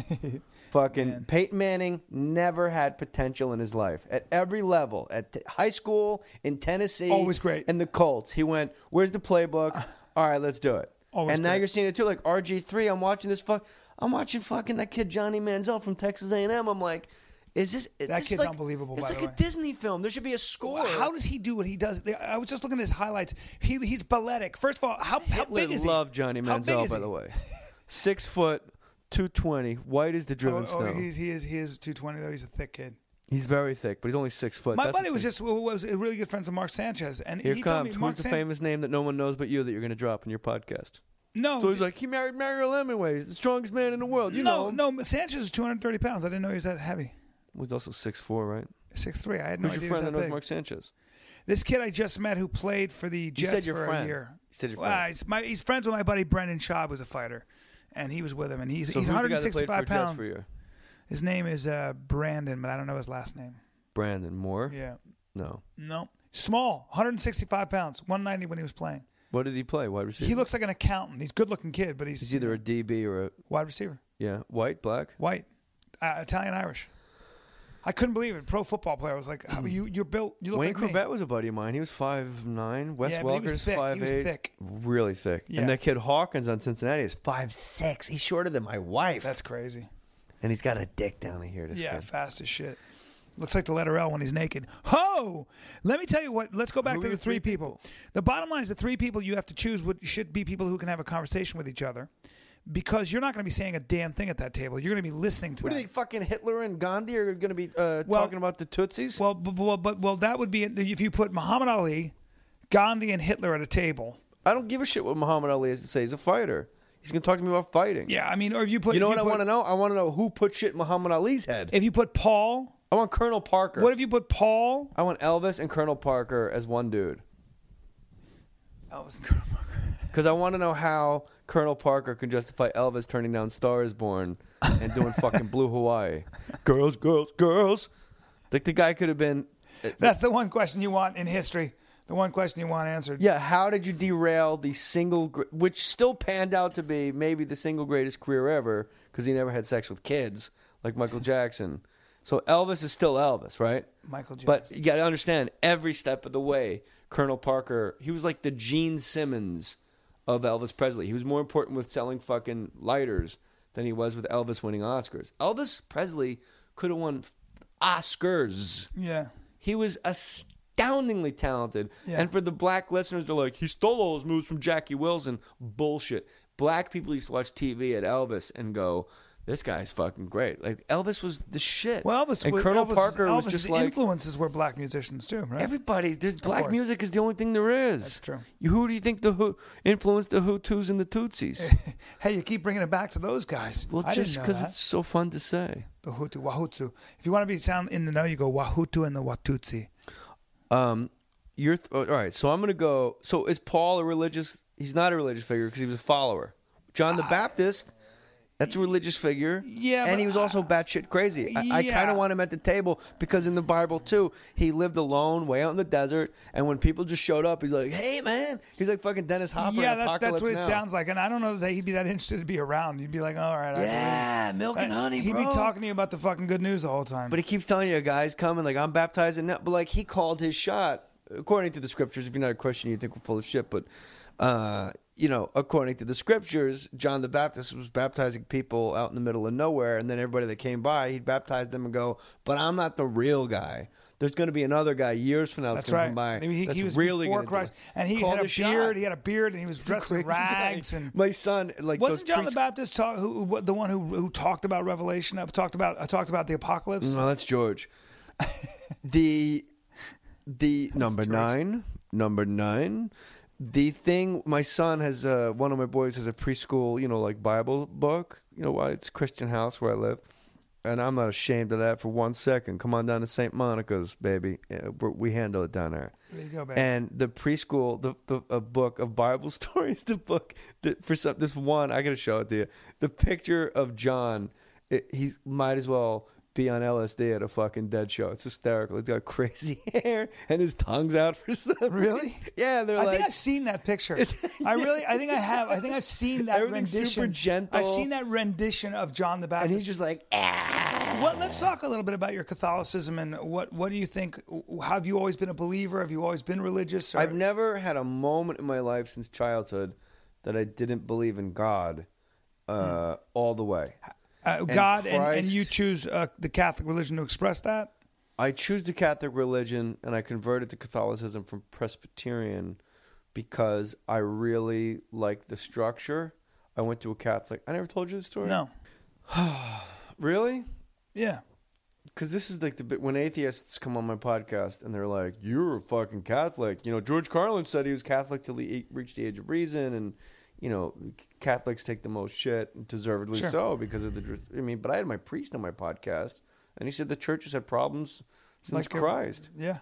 Fucking Man. Peyton Manning never had potential in his life. At every level, at t- high school, in Tennessee. Always great. And the Colts. He went, where's the playbook? All right, let's do it. Always and now great. you're seeing it too. Like R G three, I'm watching this fuck. I'm watching fucking that kid Johnny Manziel from Texas A and M. I'm like, is this is That this kid's like, unbelievable, It's by like the a way. Disney film. There should be a score. How does he do what he does? I was just looking at his highlights. He he's balletic. First of all, how, how Hitler big is he? loved Johnny How big Manziel, is by he? the way. Six foot, two twenty, white as the driven Oh, snow. oh, he's, he is he is two twenty though. He's a thick kid. He's very thick, but he's only six foot. My That's buddy what's was good. just was really good friends with Mark Sanchez, and Here he told comes. me Who's Mark the San- famous name that no one knows but you that you're going to drop in your podcast? No, So he's like, he married Mariel Hemingway, the strongest man in the world. You know no, him. no. Sanchez is two hundred thirty pounds. I didn't know he was that heavy. Was also six four, right? Six three. I had no Who's idea your he was friend that that knows big. Mark Sanchez? This kid I just met who played for the Jets said your for friend. a year. You said your Well, friend. he's, my, he's friends with my buddy Brendan Schaub, who's a fighter, and he was with him, and he's So he's who's the guy that played for one hundred sixty-five Jets pounds. for you? His name is uh, Brandon, but I don't know his last name. Brandon Moore? Yeah, No. no, small, one hundred sixty-five pounds, one ninety when he was playing. What did he play? Wide receiver? He looks like an accountant. He's a good-looking kid, but he's, He's either a D B or a wide receiver, yeah, white, black. white, uh, Italian, Irish. I couldn't believe it. Pro football player. I was like, how, you you're built. You look Wayne like me. Corbett was a buddy of mine. He was five nine. Wes Yeah, but he was Welker's thick. He five was eight. thick. Really thick. Yeah. And that kid Hawkins on Cincinnati is five six. He's shorter than my wife. That's crazy. and he's got a dick down here. This Yeah, kid. fast as shit. Looks like the letter L when he's naked. Ho! Let me tell you what. Let's go back Who to are the your three three people. The bottom line is the three people you have to choose would, should be people who can have a conversation with each other, because you're not going to be saying a damn thing at that table. You're going to be listening to What do them. you think? Fucking Hitler and Gandhi are going to be uh, Well- talking about the Tutsis? Well, but, well, but well, that would be if you put Muhammad Ali, Gandhi, and Hitler at a table. I don't give a shit what Muhammad Ali has to say. He's a fighter. He's going to talk to me about fighting. Yeah, I mean, or if you put, You know if what I put- want to know? I want to know who put shit in Muhammad Ali's head. If you put Paul, I want Colonel Parker. what if you put Paul? I want Elvis and Colonel Parker as one dude. Elvis and Colonel Parker. Because I want to know how Colonel Parker can justify Elvis turning down Star is Born and doing fucking Blue Hawaii. Girls, girls, girls. Like the guy could have been. That's the one question you want in history. The one question you want answered. Yeah, how did you derail the single, gr- which still panned out to be maybe the single greatest career ever, because he never had sex with kids like Michael Jackson. So Elvis is still Elvis, right? Michael Jackson. But you got to understand, every step of the way, Colonel Parker, he was like the Gene Simmons of Elvis Presley. He was more important with selling fucking lighters than he was with Elvis winning Oscars. Elvis Presley could have won Oscars. Yeah. He was astoundingly talented. Yeah. And for the black listeners, they're like, he stole all his moves from Jackie Wilson. Bullshit. Black people used to watch T V at Elvis and go, this guy's fucking great. Like Elvis was the shit. Well, Elvis and was- Colonel Elvis, Parker Elvis's was just like influences were black musicians too, right? everybody. There's black course. music is the only thing there is. That's true. You, who do you think the who influenced the Hutus and the Tutsis? Hey, you keep bringing it back to those guys. Well, I just didn't know because that. it's so fun to say. The Hutu, Wahutsu. If you want to be sound in the know, you go Wahutu and the Watutsi. Um, you're th- all right. So I'm gonna go. So is Paul a religious? He's not a religious figure because he was a follower. John the Baptist, that's a religious figure. Yeah, and but he was also batshit crazy. I, I kind Yeah. of want him at the table because in the Bible too, he lived alone, way out in the desert, and when people just showed up, he's like, "Hey, man," he's like fucking Dennis Hopper. Yeah, in that, Apocalypse that's what it Now. sounds like. And I don't know that he'd be that interested to be around. You'd be like, all right. I Yeah, milk and honey, He'd bro. be talking to you about the fucking good news the whole time. But he keeps telling you, a guy's coming, like, I'm baptized in that. But, like, he called his shot. According to the scriptures, if you're not a Christian, you think we're full of shit. But, uh, you know, according to the scriptures, John the Baptist was baptizing people out in the middle of nowhere. And then everybody that came by, he'd baptize them and go, but I'm not the real guy. There's going to be another guy years from now that's, That's going right. to come by. I mean, he, that's he was really before gonna do Christ, it. and he Called had a his shot. beard. He had a beard, and he was dressed in Crazy guy. rags. And my son, like, wasn't those John pre- the Baptist talk, who, who the one who who talked about Revelation? Uh, talked about uh, talked about the apocalypse. No, that's George. the the number George. nine, number nine. The thing, my son has uh, one of my boys has a preschool, you know, like Bible book. You know, it's Christian House where I live, and I'm not ashamed of that for one second. Come on down to Saint Monica's, baby. Yeah, we're- we handle it down there. There you go, baby. And the preschool, the, the a book of Bible stories, the book that for some this one, I gotta show it to you. The picture of John, it, he might as well be on L S D at a fucking Dead show. It's hysterical. He's got crazy hair and his tongue's out for some Really? reason. Yeah, they're I like think I've seen that picture. I really, I think I have. I think I've seen that Everything's rendition. super gentle. I've seen that rendition of John the Baptist. and he's just like ah. Well, let's talk a little bit about your Catholicism and what what do you think? Have you always been a believer? Have you always been religious? Or? I've never had a moment in my life since childhood that I didn't believe in God uh, all the way. uh, God and, and Christ- you choose uh, the Catholic religion to express that. I choose the Catholic religion, and I converted to Catholicism from Presbyterian because I really like the structure. I went to a Catholic. I never told you the story. No. Really? Yeah. Because this is like the bit when atheists come on my podcast and they're like, "You're a fucking Catholic." You know, George Carlin said he was Catholic till he reached the age of reason, and you know, Catholics take the most shit, and deservedly Sure. so, because of the. I mean, but I had my priest on my podcast, and he said the church has had problems since Like, uh, Christ. Yeah.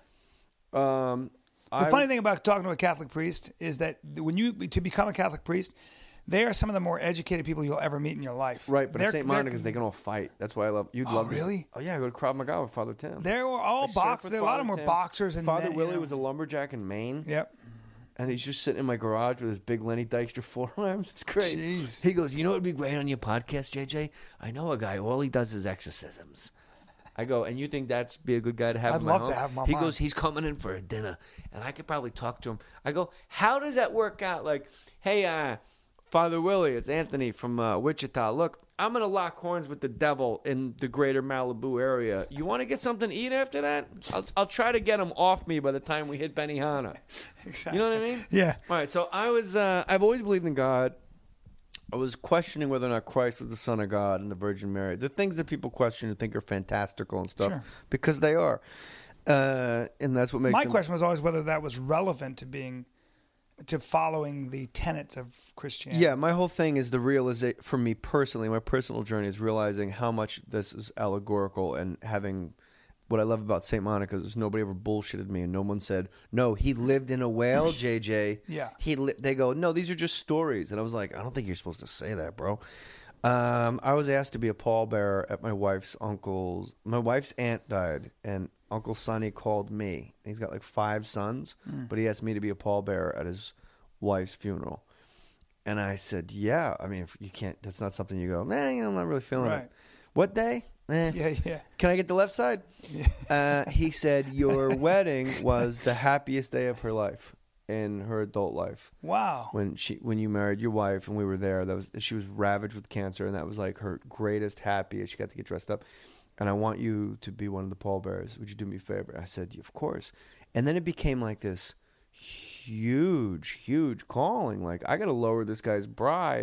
Um, The I- funny thing about talking to a Catholic priest is that when you to become a Catholic priest, they are some of the more educated people you'll ever meet in your life. Right, but They're- at Saint they're- Monica's, they can all fight. That's why I love. You'd Oh, love this. really? Oh yeah, I go to Krav Maga with Father Tim. They were all I surf boxers. with A lot of them Father were Tim. boxers. And Father men, you Willie know. was a lumberjack in Maine. Yep. And he's just sitting in my garage with his big Lenny Dykstra forearms. It's great. Jeez. He goes, "You know what would be great on your podcast, J J? I know a guy. All he does is exorcisms." I go, "And you think that's be a good guy to have I'd in my love home?" to have him on He mine. goes, "He's coming in for a dinner, and I could probably talk to him." I go, "How does that work out? Like, hey, uh, Father Willie, it's Anthony from uh, Wichita. Look, I'm going to lock horns with the devil in the greater Malibu area. You want to get something to eat after that? I'll, I'll try to get him off me by the time we hit Benihana." Exactly. You know what I mean? Yeah. All right, so I was, uh, I've always believed in God. I was questioning whether or not Christ was the Son of God and the Virgin Mary. The things that people question and think are fantastical and stuff, Sure. because they are. Uh, and that's what makes My them... question was always whether that was relevant to being, to following the tenets of Christianity. Yeah, my whole thing is the realization, for me personally, my personal journey is realizing how much this is allegorical, and having... What I love about Saint Monica is nobody ever bullshitted me, and no one said, "No, he lived in a whale, J J." Yeah. He li-. They go, "No, these are just stories." And I was like, "I don't think you're supposed to say that, bro." Um, I was asked to be a pallbearer at my wife's uncle's. My wife's aunt died, and Uncle Sonny called me. He's got like five sons, but he asked me to be a pallbearer at his wife's funeral. And I said, "Yeah." I mean, if you can't. That's not something you go, "Man, you know, I'm not really feeling Right. it." What day? Eh. Yeah, yeah. Can I get the left side? Uh, he said your wedding was the happiest day of her life, in her adult life. Wow. When she, when you married your wife, and we were there, that was she was ravaged with cancer, and that was like her greatest, happiest. She got to get dressed up, and I want you to be one of the pallbearers. Would you do me a favor? I said, of course. And then it became like this. huge, huge calling. Like, I got to lower this guy's bride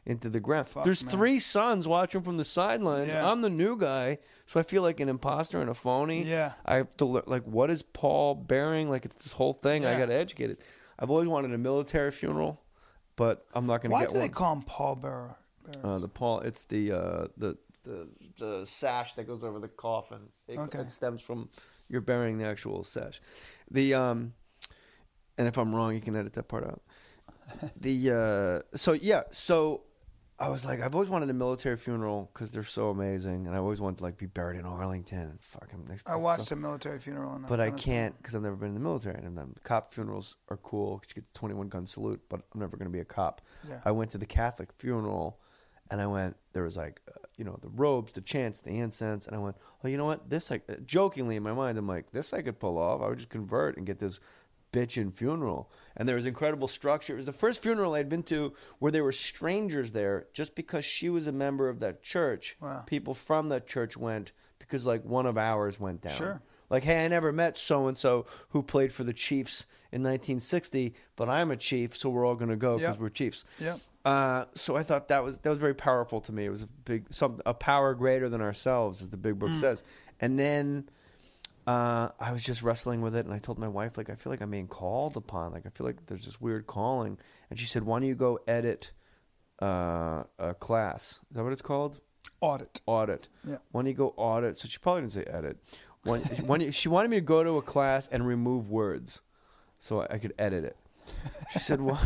into the ground. Fuck, There's man. three sons watching from the sidelines. Yeah. I'm the new guy, so I feel like an imposter and a phony. Yeah. I have to learn, like, what is Paul bearing? Like, it's this whole thing. I Yeah. got to educate it. I've always wanted a military funeral, but I'm not going to Why get do one. they call him Paul Bearer? Uh, the Paul, it's the uh, the the the sash that goes over the coffin. It, Okay. it stems from you're burying the actual sash. The um, and if I'm wrong, you can edit that part out. The uh, so yeah, so I was like, I've always wanted a military funeral because they're so amazing, and I always wanted to like be buried in Arlington and fucking next. I watched a military funeral, in But I Afghanistan. can't because I've never been in the military. And then cop funerals are cool because you get the twenty-one gun salute, but I'm never going to be a cop. Yeah. I went to the Catholic funeral and I went, there was like, uh, you know, the robes, the chants, the incense. And I went, oh, you know what? This, I, jokingly in my mind, I'm like, this I could pull off. I would just convert and get this bitchin' funeral. And there was incredible structure. It was the first funeral I'd been to where there were strangers there just because she was a member of that church. Wow. People from that church went because like one of ours went down. Sure. Like, hey, I never met so-and-so who played for the Chiefs in nineteen sixty, but I'm a Chief, so we're all going to go because Yep. we're Chiefs. Yep. Uh, so I thought that was that was very powerful to me. It was a big, some a power greater than ourselves, as the big book says. And then uh, I was just wrestling with it, and I told my wife, like, I feel like I'm being called upon. Like, I feel like there's this weird calling. And she said, why don't you go edit uh, a class? Is that what it's called? Audit. Audit. Yeah. Why don't you go audit? So she probably didn't say edit. When, when she wanted me to go to a class and remove words so I could edit it. She said, "What?"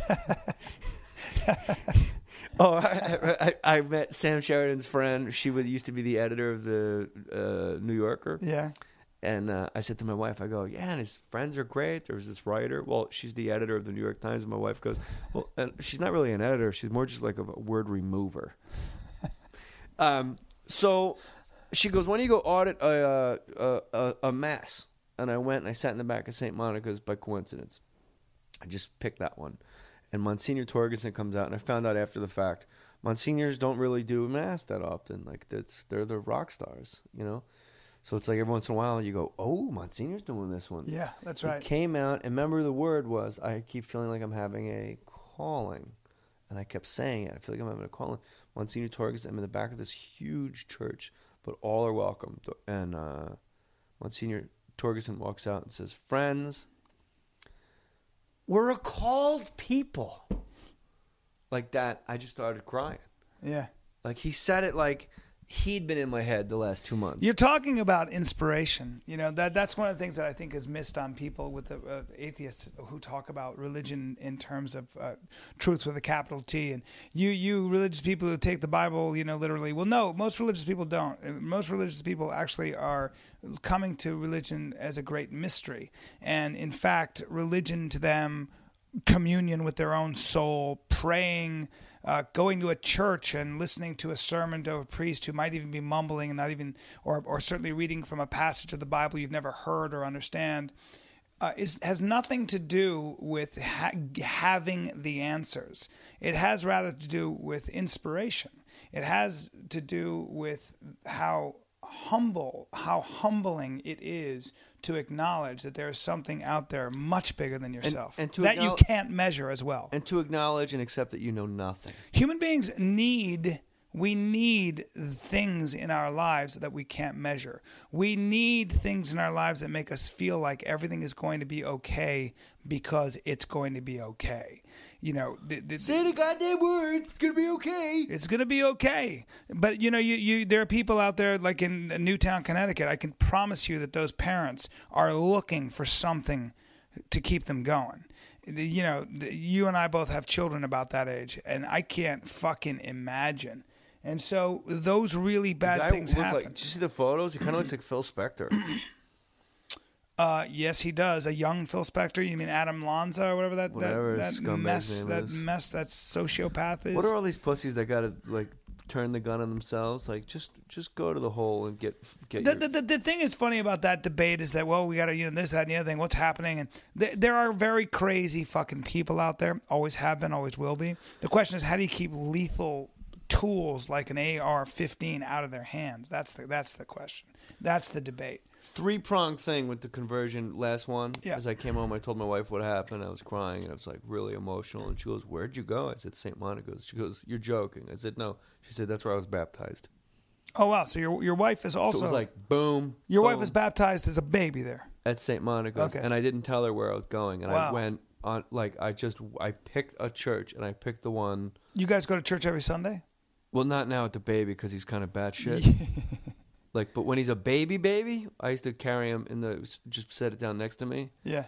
oh, I, I, I met Sam Sheridan's friend. She was used to be the editor of the uh, New Yorker. Yeah. And uh, I said to my wife, I go, yeah, and his friends are great. There was this writer. Well, she's the editor of the New York Times. And my wife goes, well, and she's not really an editor. She's more just like a word remover. um. So she goes, why don't you go audit a, a, a, a mass? And I went and I sat in the back of Saint Monica's by coincidence. I just picked that one. And Monsignor Torgerson comes out, and I found out after the fact, Monsignors don't really do mass that often. Like, that's, they're the rock stars, you know? So it's like every once in a while you go, oh, Monsignor's doing this one. Yeah, that's He right. came out, and remember the word was, I keep feeling like I'm having a calling. And I kept saying it. I feel like I'm having a calling. Monsignor Torgerson, I'm in the back of this huge church, but all are welcome. And uh, Monsignor Torgerson walks out and says, friends, we're a called people. Like that, I just started crying. Yeah. Like he said it like he'd been in my head the last two months. You're talking about inspiration. You know, that that's one of the things that I think is missed on people with the uh, atheists who talk about religion in terms of uh, truth with a capital T. And you, you religious people who take the Bible, you know, literally. Well, no, most religious people don't. Most religious people actually are coming to religion as a great mystery. And in fact, religion to them, communion with their own soul, praying, uh, going to a church and listening to a sermon to a priest who might even be mumbling and not even, or or certainly reading from a passage of the Bible you've never heard or understand, uh, is has nothing to do with ha- having the answers. It has rather to do with inspiration. It has to do with how humble, how humbling it is to acknowledge that there is something out there much bigger than yourself and to that you acknowl- can't measure as well. and to acknowledge and accept that you know nothing. Human beings need, we need things in our lives that we can't measure. We need things in our lives that make us feel like everything is going to be okay because it's going to be okay. You know, the, the, Say the goddamn words. It's gonna be okay. it's going to be okay. But, you know, you, you there are people out there like in Newtown, Connecticut. I can promise you that those parents are looking for something to keep them going. You know, you and I both have children about that age, and I can't fucking imagine. And so those really bad Guy things looked happen. Like, did you see the photos? He kind of looks like Phil Spector. Uh, yes, he does. A young Phil Spector. You mean Adam Lanza or whatever that Whatever that, his that scumbag's mess name that is. mess that sociopath is. What are all these pussies that gotta like turn the gun on themselves? Like just just go to the hole and get get. The, your, the, the, the thing is funny about that debate is that, well, we got to, you know, this, that, and the other thing. What's happening? And th- there are very crazy fucking people out there. Always have been, always will be. The question is, how do you keep lethal tools like an A R fifteen out of their hands? That's the that's the question. That's the debate. Three pronged thing with the conversion. Last one. Yeah. As I came home, I told my wife what happened. I was crying and I was like really emotional. And she goes, "Where'd you go?" I said, "Saint Monica's." She goes, "You're joking." I said, "No." She said, "That's where I was baptized." Oh wow! So your your wife is also So it was like boom. your boom, wife was baptized as a baby there. at Saint Monica's, Okay. and I didn't tell her where I was going. And Wow. I went on like I just I picked a church and I picked the one. You guys go to church every Sunday? Well, not now with the baby because he's kind of batshit. Like, but when he's a baby, baby, I used to carry him in the just set it down next to me. Yeah.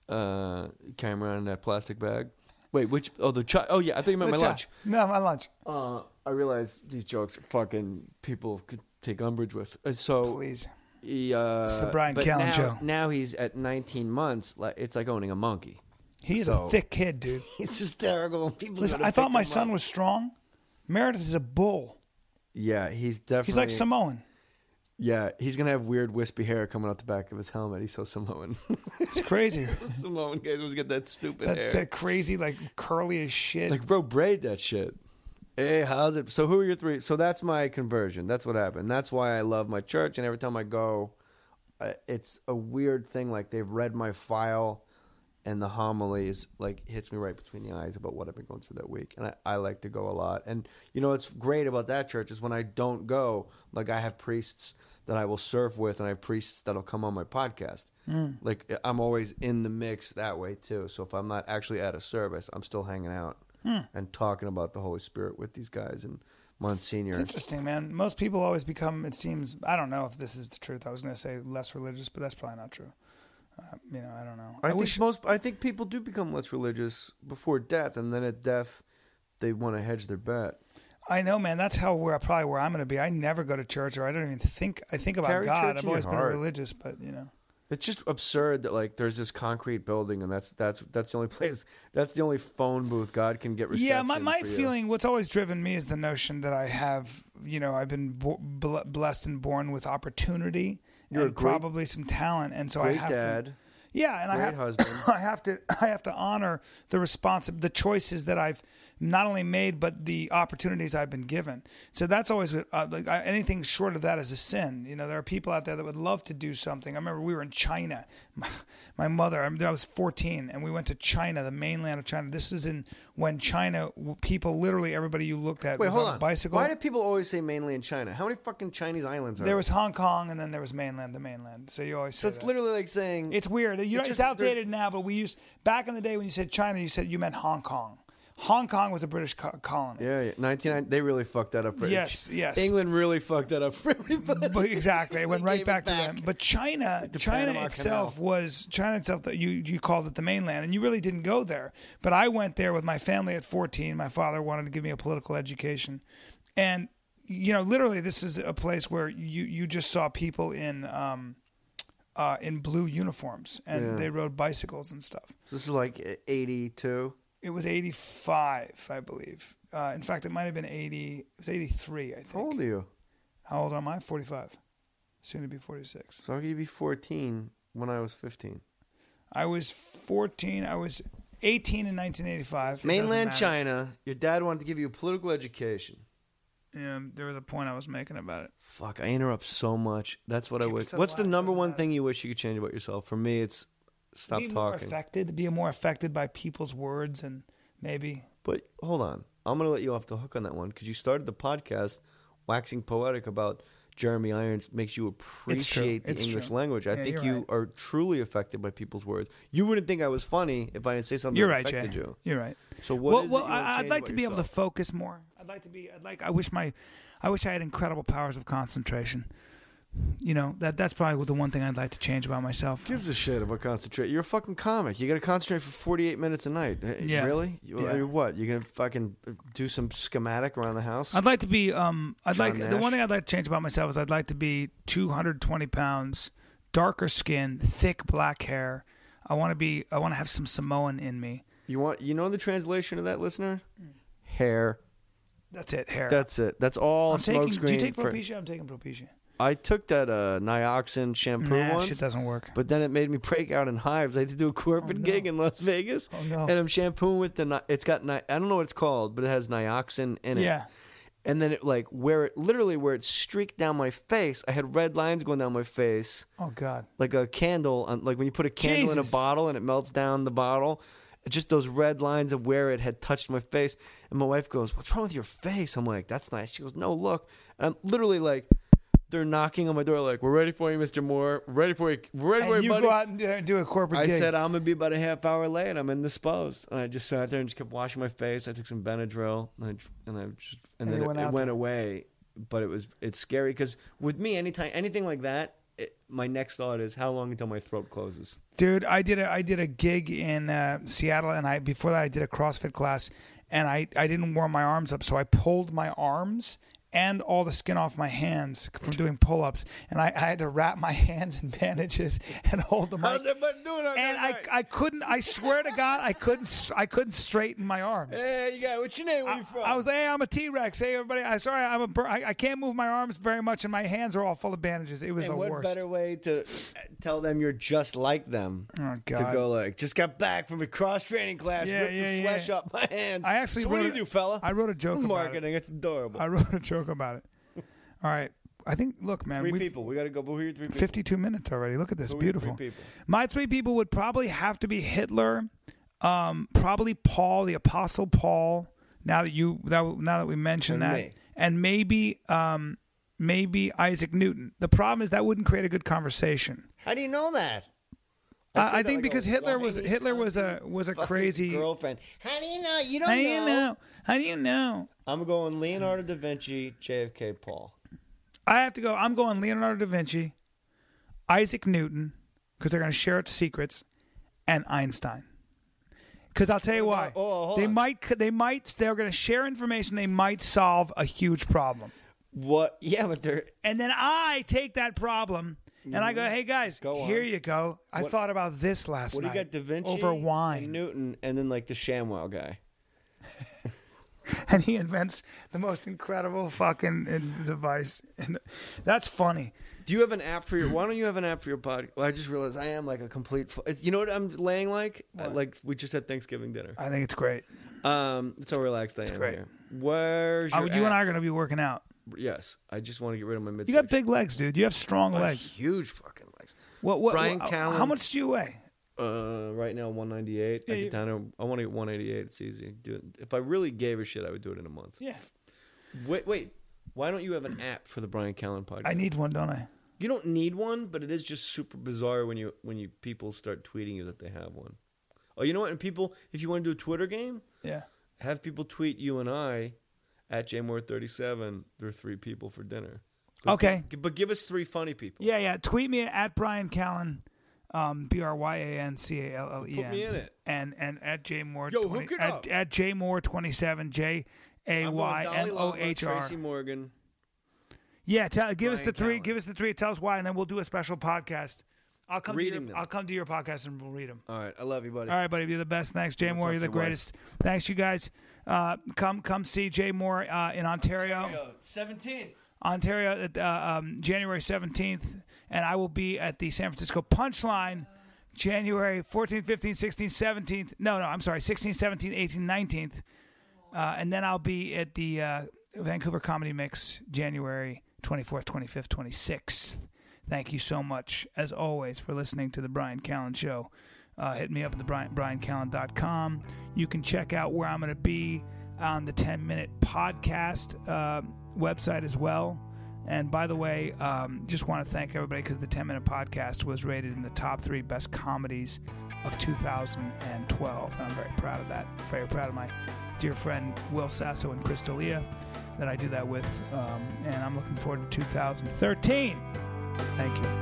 Uh, carry him around in that plastic bag. Wait, which? Oh, the child. Oh yeah, I thought you meant my The chi- lunch. No, my lunch. Uh, I realize these jokes fucking people could take umbrage with. Uh, So Please. he, uh, It's the Brian but Callen now, show. Now he's at nineteen months. Like it's like owning a monkey. He's So- a thick kid, dude. It's hysterical. People. Listen, gotta I thought pick my him son up. was strong. Meredith is a bull. Yeah, he's definitely. He's like Samoan. Yeah, he's gonna have weird wispy hair coming out the back of his helmet. He's so Samoan. It's crazy. Samoan guys always get that stupid that, hair. that crazy, like curly as shit. Like, bro, braid that shit. Hey, how's it? So, who are your three? So, that's my conversion. That's what happened. That's why I love my church. And every time I go, uh, it's a weird thing. Like, they've read my file, and the homilies, like, hits me right between the eyes about what I've been going through that week. And I, I like to go a lot. And, you know, what's great about that church is when I don't go, like, I have priests that I will surf with, and I have priests that'll come on my podcast. Mm. Like, I'm always in the mix that way, too. So, if I'm not actually at a service, I'm still hanging out. Hmm. And talking about the Holy Spirit with these guys and Monsignor. It's interesting, man. Most people always become, it seems, I don't know if this is the truth. I was going to say less religious, but that's probably not true. Uh, you know, I don't know. I, I think wish, most. I think people do become less religious before death, and then at death, they want to hedge their bet. I know, man. That's how where probably where I'm going to be. I never go to church, or I don't even think. I think about Carry God. church I've in always your been heart. religious, but you know, It's just absurd that like there's this concrete building, and that's that's that's the only place. That's the only phone booth God can get reception. yeah. My my for you. feeling, what's always driven me is the notion that I have, you know, I've been bo- ble- blessed and born with opportunity You're a and great- probably some talent, and so I Great have dad. to. Yeah, and I Great have, husband. I have to I have to honor the responsi- the choices that I've not only made but the opportunities I've been given. So that's always what, uh, like I, anything short of that is a sin. You know, there are people out there that would love to do something. I remember we were in China. My, my mother, I, mean, I was fourteen, and we went to China, the mainland of China. This is in when China people literally everybody you looked at Wait, was hold on on. a bicycle. Why do people always say mainland China? How many fucking Chinese islands are there was Hong Kong, and then there was mainland, the mainland. So you always say So it's that. literally like saying It's weird. You know, It's it's, just- outdated now, but we used back in the day when you said China, you said you meant Hong Kong. Hong Kong was a British co- colony. Yeah, yeah. nineteen They really fucked that up for Yes, yes. England really fucked that up for everybody. But exactly, it went They right gave back it to back. them. But China, The China Panama itself Canal. was China itself. That you you called it the mainland, and you really didn't go there. But I went there with my family at fourteen. My father wanted to give me a political education, and you know, literally, this is a place where you you just saw people in um, uh, in blue uniforms, and Yeah. they rode bicycles and stuff. So this is like eighty-two. It was eighty-five, I believe. Uh, in fact, it might have been eighty. It was eighty-three, I think. How old are you? How old am I? forty-five. Soon to be forty-six. So how could you be fourteen when I was fifteen? I was fourteen. I was eighteen in nineteen eighty-five. It doesn't Mainland matter. China. Your dad wanted to give you a political education. Yeah, there was a point I was making about it. Fuck, I interrupt so much. That's what I Yeah, wish. so What's what? the number Doesn't one matter. thing you wish you could change about yourself? For me, it's stop be more talking. affected. Be more affected by people's words, and maybe. But hold on, I'm gonna let you off the hook on that one because you started the podcast waxing poetic about Jeremy Irons makes you appreciate the It's English true. language. I Yeah, think you're you right. are truly affected by people's words. You wouldn't think I was funny if I didn't say something You're that right, affected Jay. you. You're right. So what well, is well, it you wanna I, I'd change like about to be able to yourself? focus more. I'd like to be. I'd like. I wish my. I wish I had incredible powers of concentration. You know that. That's probably the one thing I'd like to change about myself. Gives a shit about concentrate. You're a fucking comic. You got to concentrate for forty-eight minutes a night. Eh, Yeah. Really? You, Yeah. I mean, what? You gonna fucking do some schematic around the house? I'd like to be. Um, I'd John like the Nash. one thing I'd like to change about myself is I'd like to be two hundred twenty pounds, darker skin, thick black hair. I want to be. I want to have some Samoan in me. You want? You know the translation of that, listener? Hair. That's it. Hair. That's it. That's all I'm taking. smokescreen. Do you take for- Propecia? I'm taking Propecia. I took that uh, Nioxin shampoo Nah, once, shit doesn't work. but then it made me break out in hives. I had to do a corporate Oh, no. gig in Las Vegas, Oh no. and I'm shampooing with the. ni- It's got. ni- I don't know what it's called, but it has Nioxin in it. Yeah. And then it like where it literally where it streaked down my face, I had red lines going down my face. Oh God! Like a candle, on, like when you put a candle Jesus. in a bottle and it melts down the bottle. Just those red lines of where it had touched my face. And my wife goes, "What's wrong with your face?" I'm like, "That's nice." She goes, "No, look." And I'm literally like, they're knocking on my door, like, "We're ready for you, Mister Moore. We're ready for you. We're ready for And you, you buddy." go out and do- and do a corporate I gig. said, "I'm gonna be about a half hour late. I'm indisposed." And I just sat there and just kept washing my face. I took some Benadryl, and I, and I just, and, And then you it, went it out went there. away. But it was, it's scary because with me, anytime, anything like that, it, my next thought is, how long until my throat closes? Dude, I did a I did a gig in uh, Seattle, and I before that I did a CrossFit class, and I, I didn't warm my arms up, so I pulled my arms and all the skin off my hands from doing pull-ups, and I, I had to wrap my hands in bandages and hold them up. How's everybody doing on And that I night? I couldn't I swear to God I couldn't I couldn't straighten my arms. Hey, you got what's your name? Where I, you from? I was hey I'm a T-Rex. Hey everybody, I sorry I'm a bur- I, I can't move my arms very much, and my hands are all full of bandages. It was and the what worst. better way to tell them you're just like them? Oh, God. To go like, just got back from a cross training class, Yeah, ripped yeah, the yeah. flesh up my hands. I actually so what wrote do you a- do, fella? I wrote a joke about it. Marketing. It's adorable. I wrote a joke about it. All right. I think, look, man. three we've- people. We got to go. Who are your three people? fifty-two minutes already. Look at this. Who are your Beautiful. three people? My three people would probably have to be Hitler, um, probably Paul, the Apostle Paul, now that you that, now that we mentioned And that. me. And maybe um, maybe Isaac Newton. The problem is that wouldn't create a good conversation. How do you know that? I, said I that think like because a Hitler was whiny, Hitler was a fucking- was a fucking crazy. girlfriend. How do you know? You don't How know. do you know? How do you know? I'm going Leonardo da Vinci, J F K, Paul. I have to go. I'm going Leonardo da Vinci, Isaac Newton, because they're going to share its secrets, and Einstein. Because I'll tell you why. about- oh, hold they on. might. They might. They're going to share information. They might solve a huge problem, What? Yeah, but they're and then I take that problem and I go, "Hey guys, Go on. here you go. I What- thought about this last what do night you got? Da Vinci over and wine." Newton, and then like the ShamWow guy. And he invents the most incredible fucking uh, device. And that's funny. Do you have an app for your? Why don't you have an app for your podcast? Well, I just realized I am like a complete. fu- You know what I'm laying like? Uh, like we just had Thanksgiving dinner. I think it's great. Um, that's how relaxed I am great. here. Where's Oh, your? you and I app? are going to be working out. Yes, I just want to get rid of my You midsection. got big legs, dude. You have strong legs. Huge fucking legs. What? What? Brian what- Callen. How much do you weigh? Uh, right now one ninety-eight. Yeah, I you- get down to. I want to get one eighty-eight. It's easy. Do it. If I really gave a shit, I would do it in a month. Yeah. Wait, wait. Why don't you have an app for the Brian Callen podcast? I need one, don't I? You don't need one, but it is just super bizarre when you when you people start tweeting you that they have one. Oh, you know what? And people, if you want to do a Twitter game, Yeah. have people tweet you and I at J Moore thirty-seven. There are three people for dinner. But Okay. gi- but give us three funny people. Yeah, yeah. Tweet me at Brian Callen, um, B R Y A N C A L L E N. Put me in it. And and at J Moore. Yo, twenty, hook it at, up. At J Moore twenty-seven. J A I'm Y going M Dalai O Lama, H R. Tracy Morgan. Yeah. Tell, give us the Brian three. Callen. Give us the three. Tell us why, and then we'll do a special podcast. I'll come. Reading to your, them. I'll come to your podcast and we'll read them. All right, I love you, buddy. All right, buddy. You're the best. Thanks, Jay We'll Moore. talk You're the to your wife. greatest. Thanks, you guys. Uh, come, come see Jay Moore uh, in Ontario. seventeenth. Ontario, at, uh, um, January seventeenth, and I will be at the San Francisco Punchline January fourteenth, fifteenth, sixteenth, seventeenth. No, no, I'm sorry, sixteenth, seventeenth, eighteenth, nineteenth. Uh, and then I'll be at the uh, Vancouver Comedy Mix January twenty-fourth, twenty-fifth, twenty-sixth. Thank you so much, as always, for listening to The Brian Callen Show. Uh, hit me up at the brian brian callen dot com. You can check out where I'm going to be on the ten-minute podcast uh, website as well. And by the way, um, just want to thank everybody because the ten-minute podcast was rated in the top three best comedies of two thousand twelve. And I'm very proud of that. Very proud of my dear friend Will Sasso and Chris D'Elia that I do that with. Um, and I'm looking forward to two thousand thirteen. Thank you.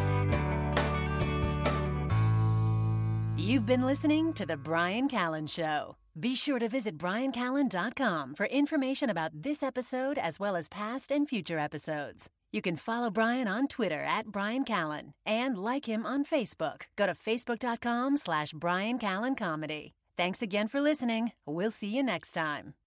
You've been listening to The Brian Callen Show. Be sure to visit brian callen dot com for information about this episode as well as past and future episodes. You can follow Brian on Twitter at Brian Callen and like him on Facebook. Go to facebook dot com slash Brian Callen Comedy. Thanks again for listening. We'll see you next time.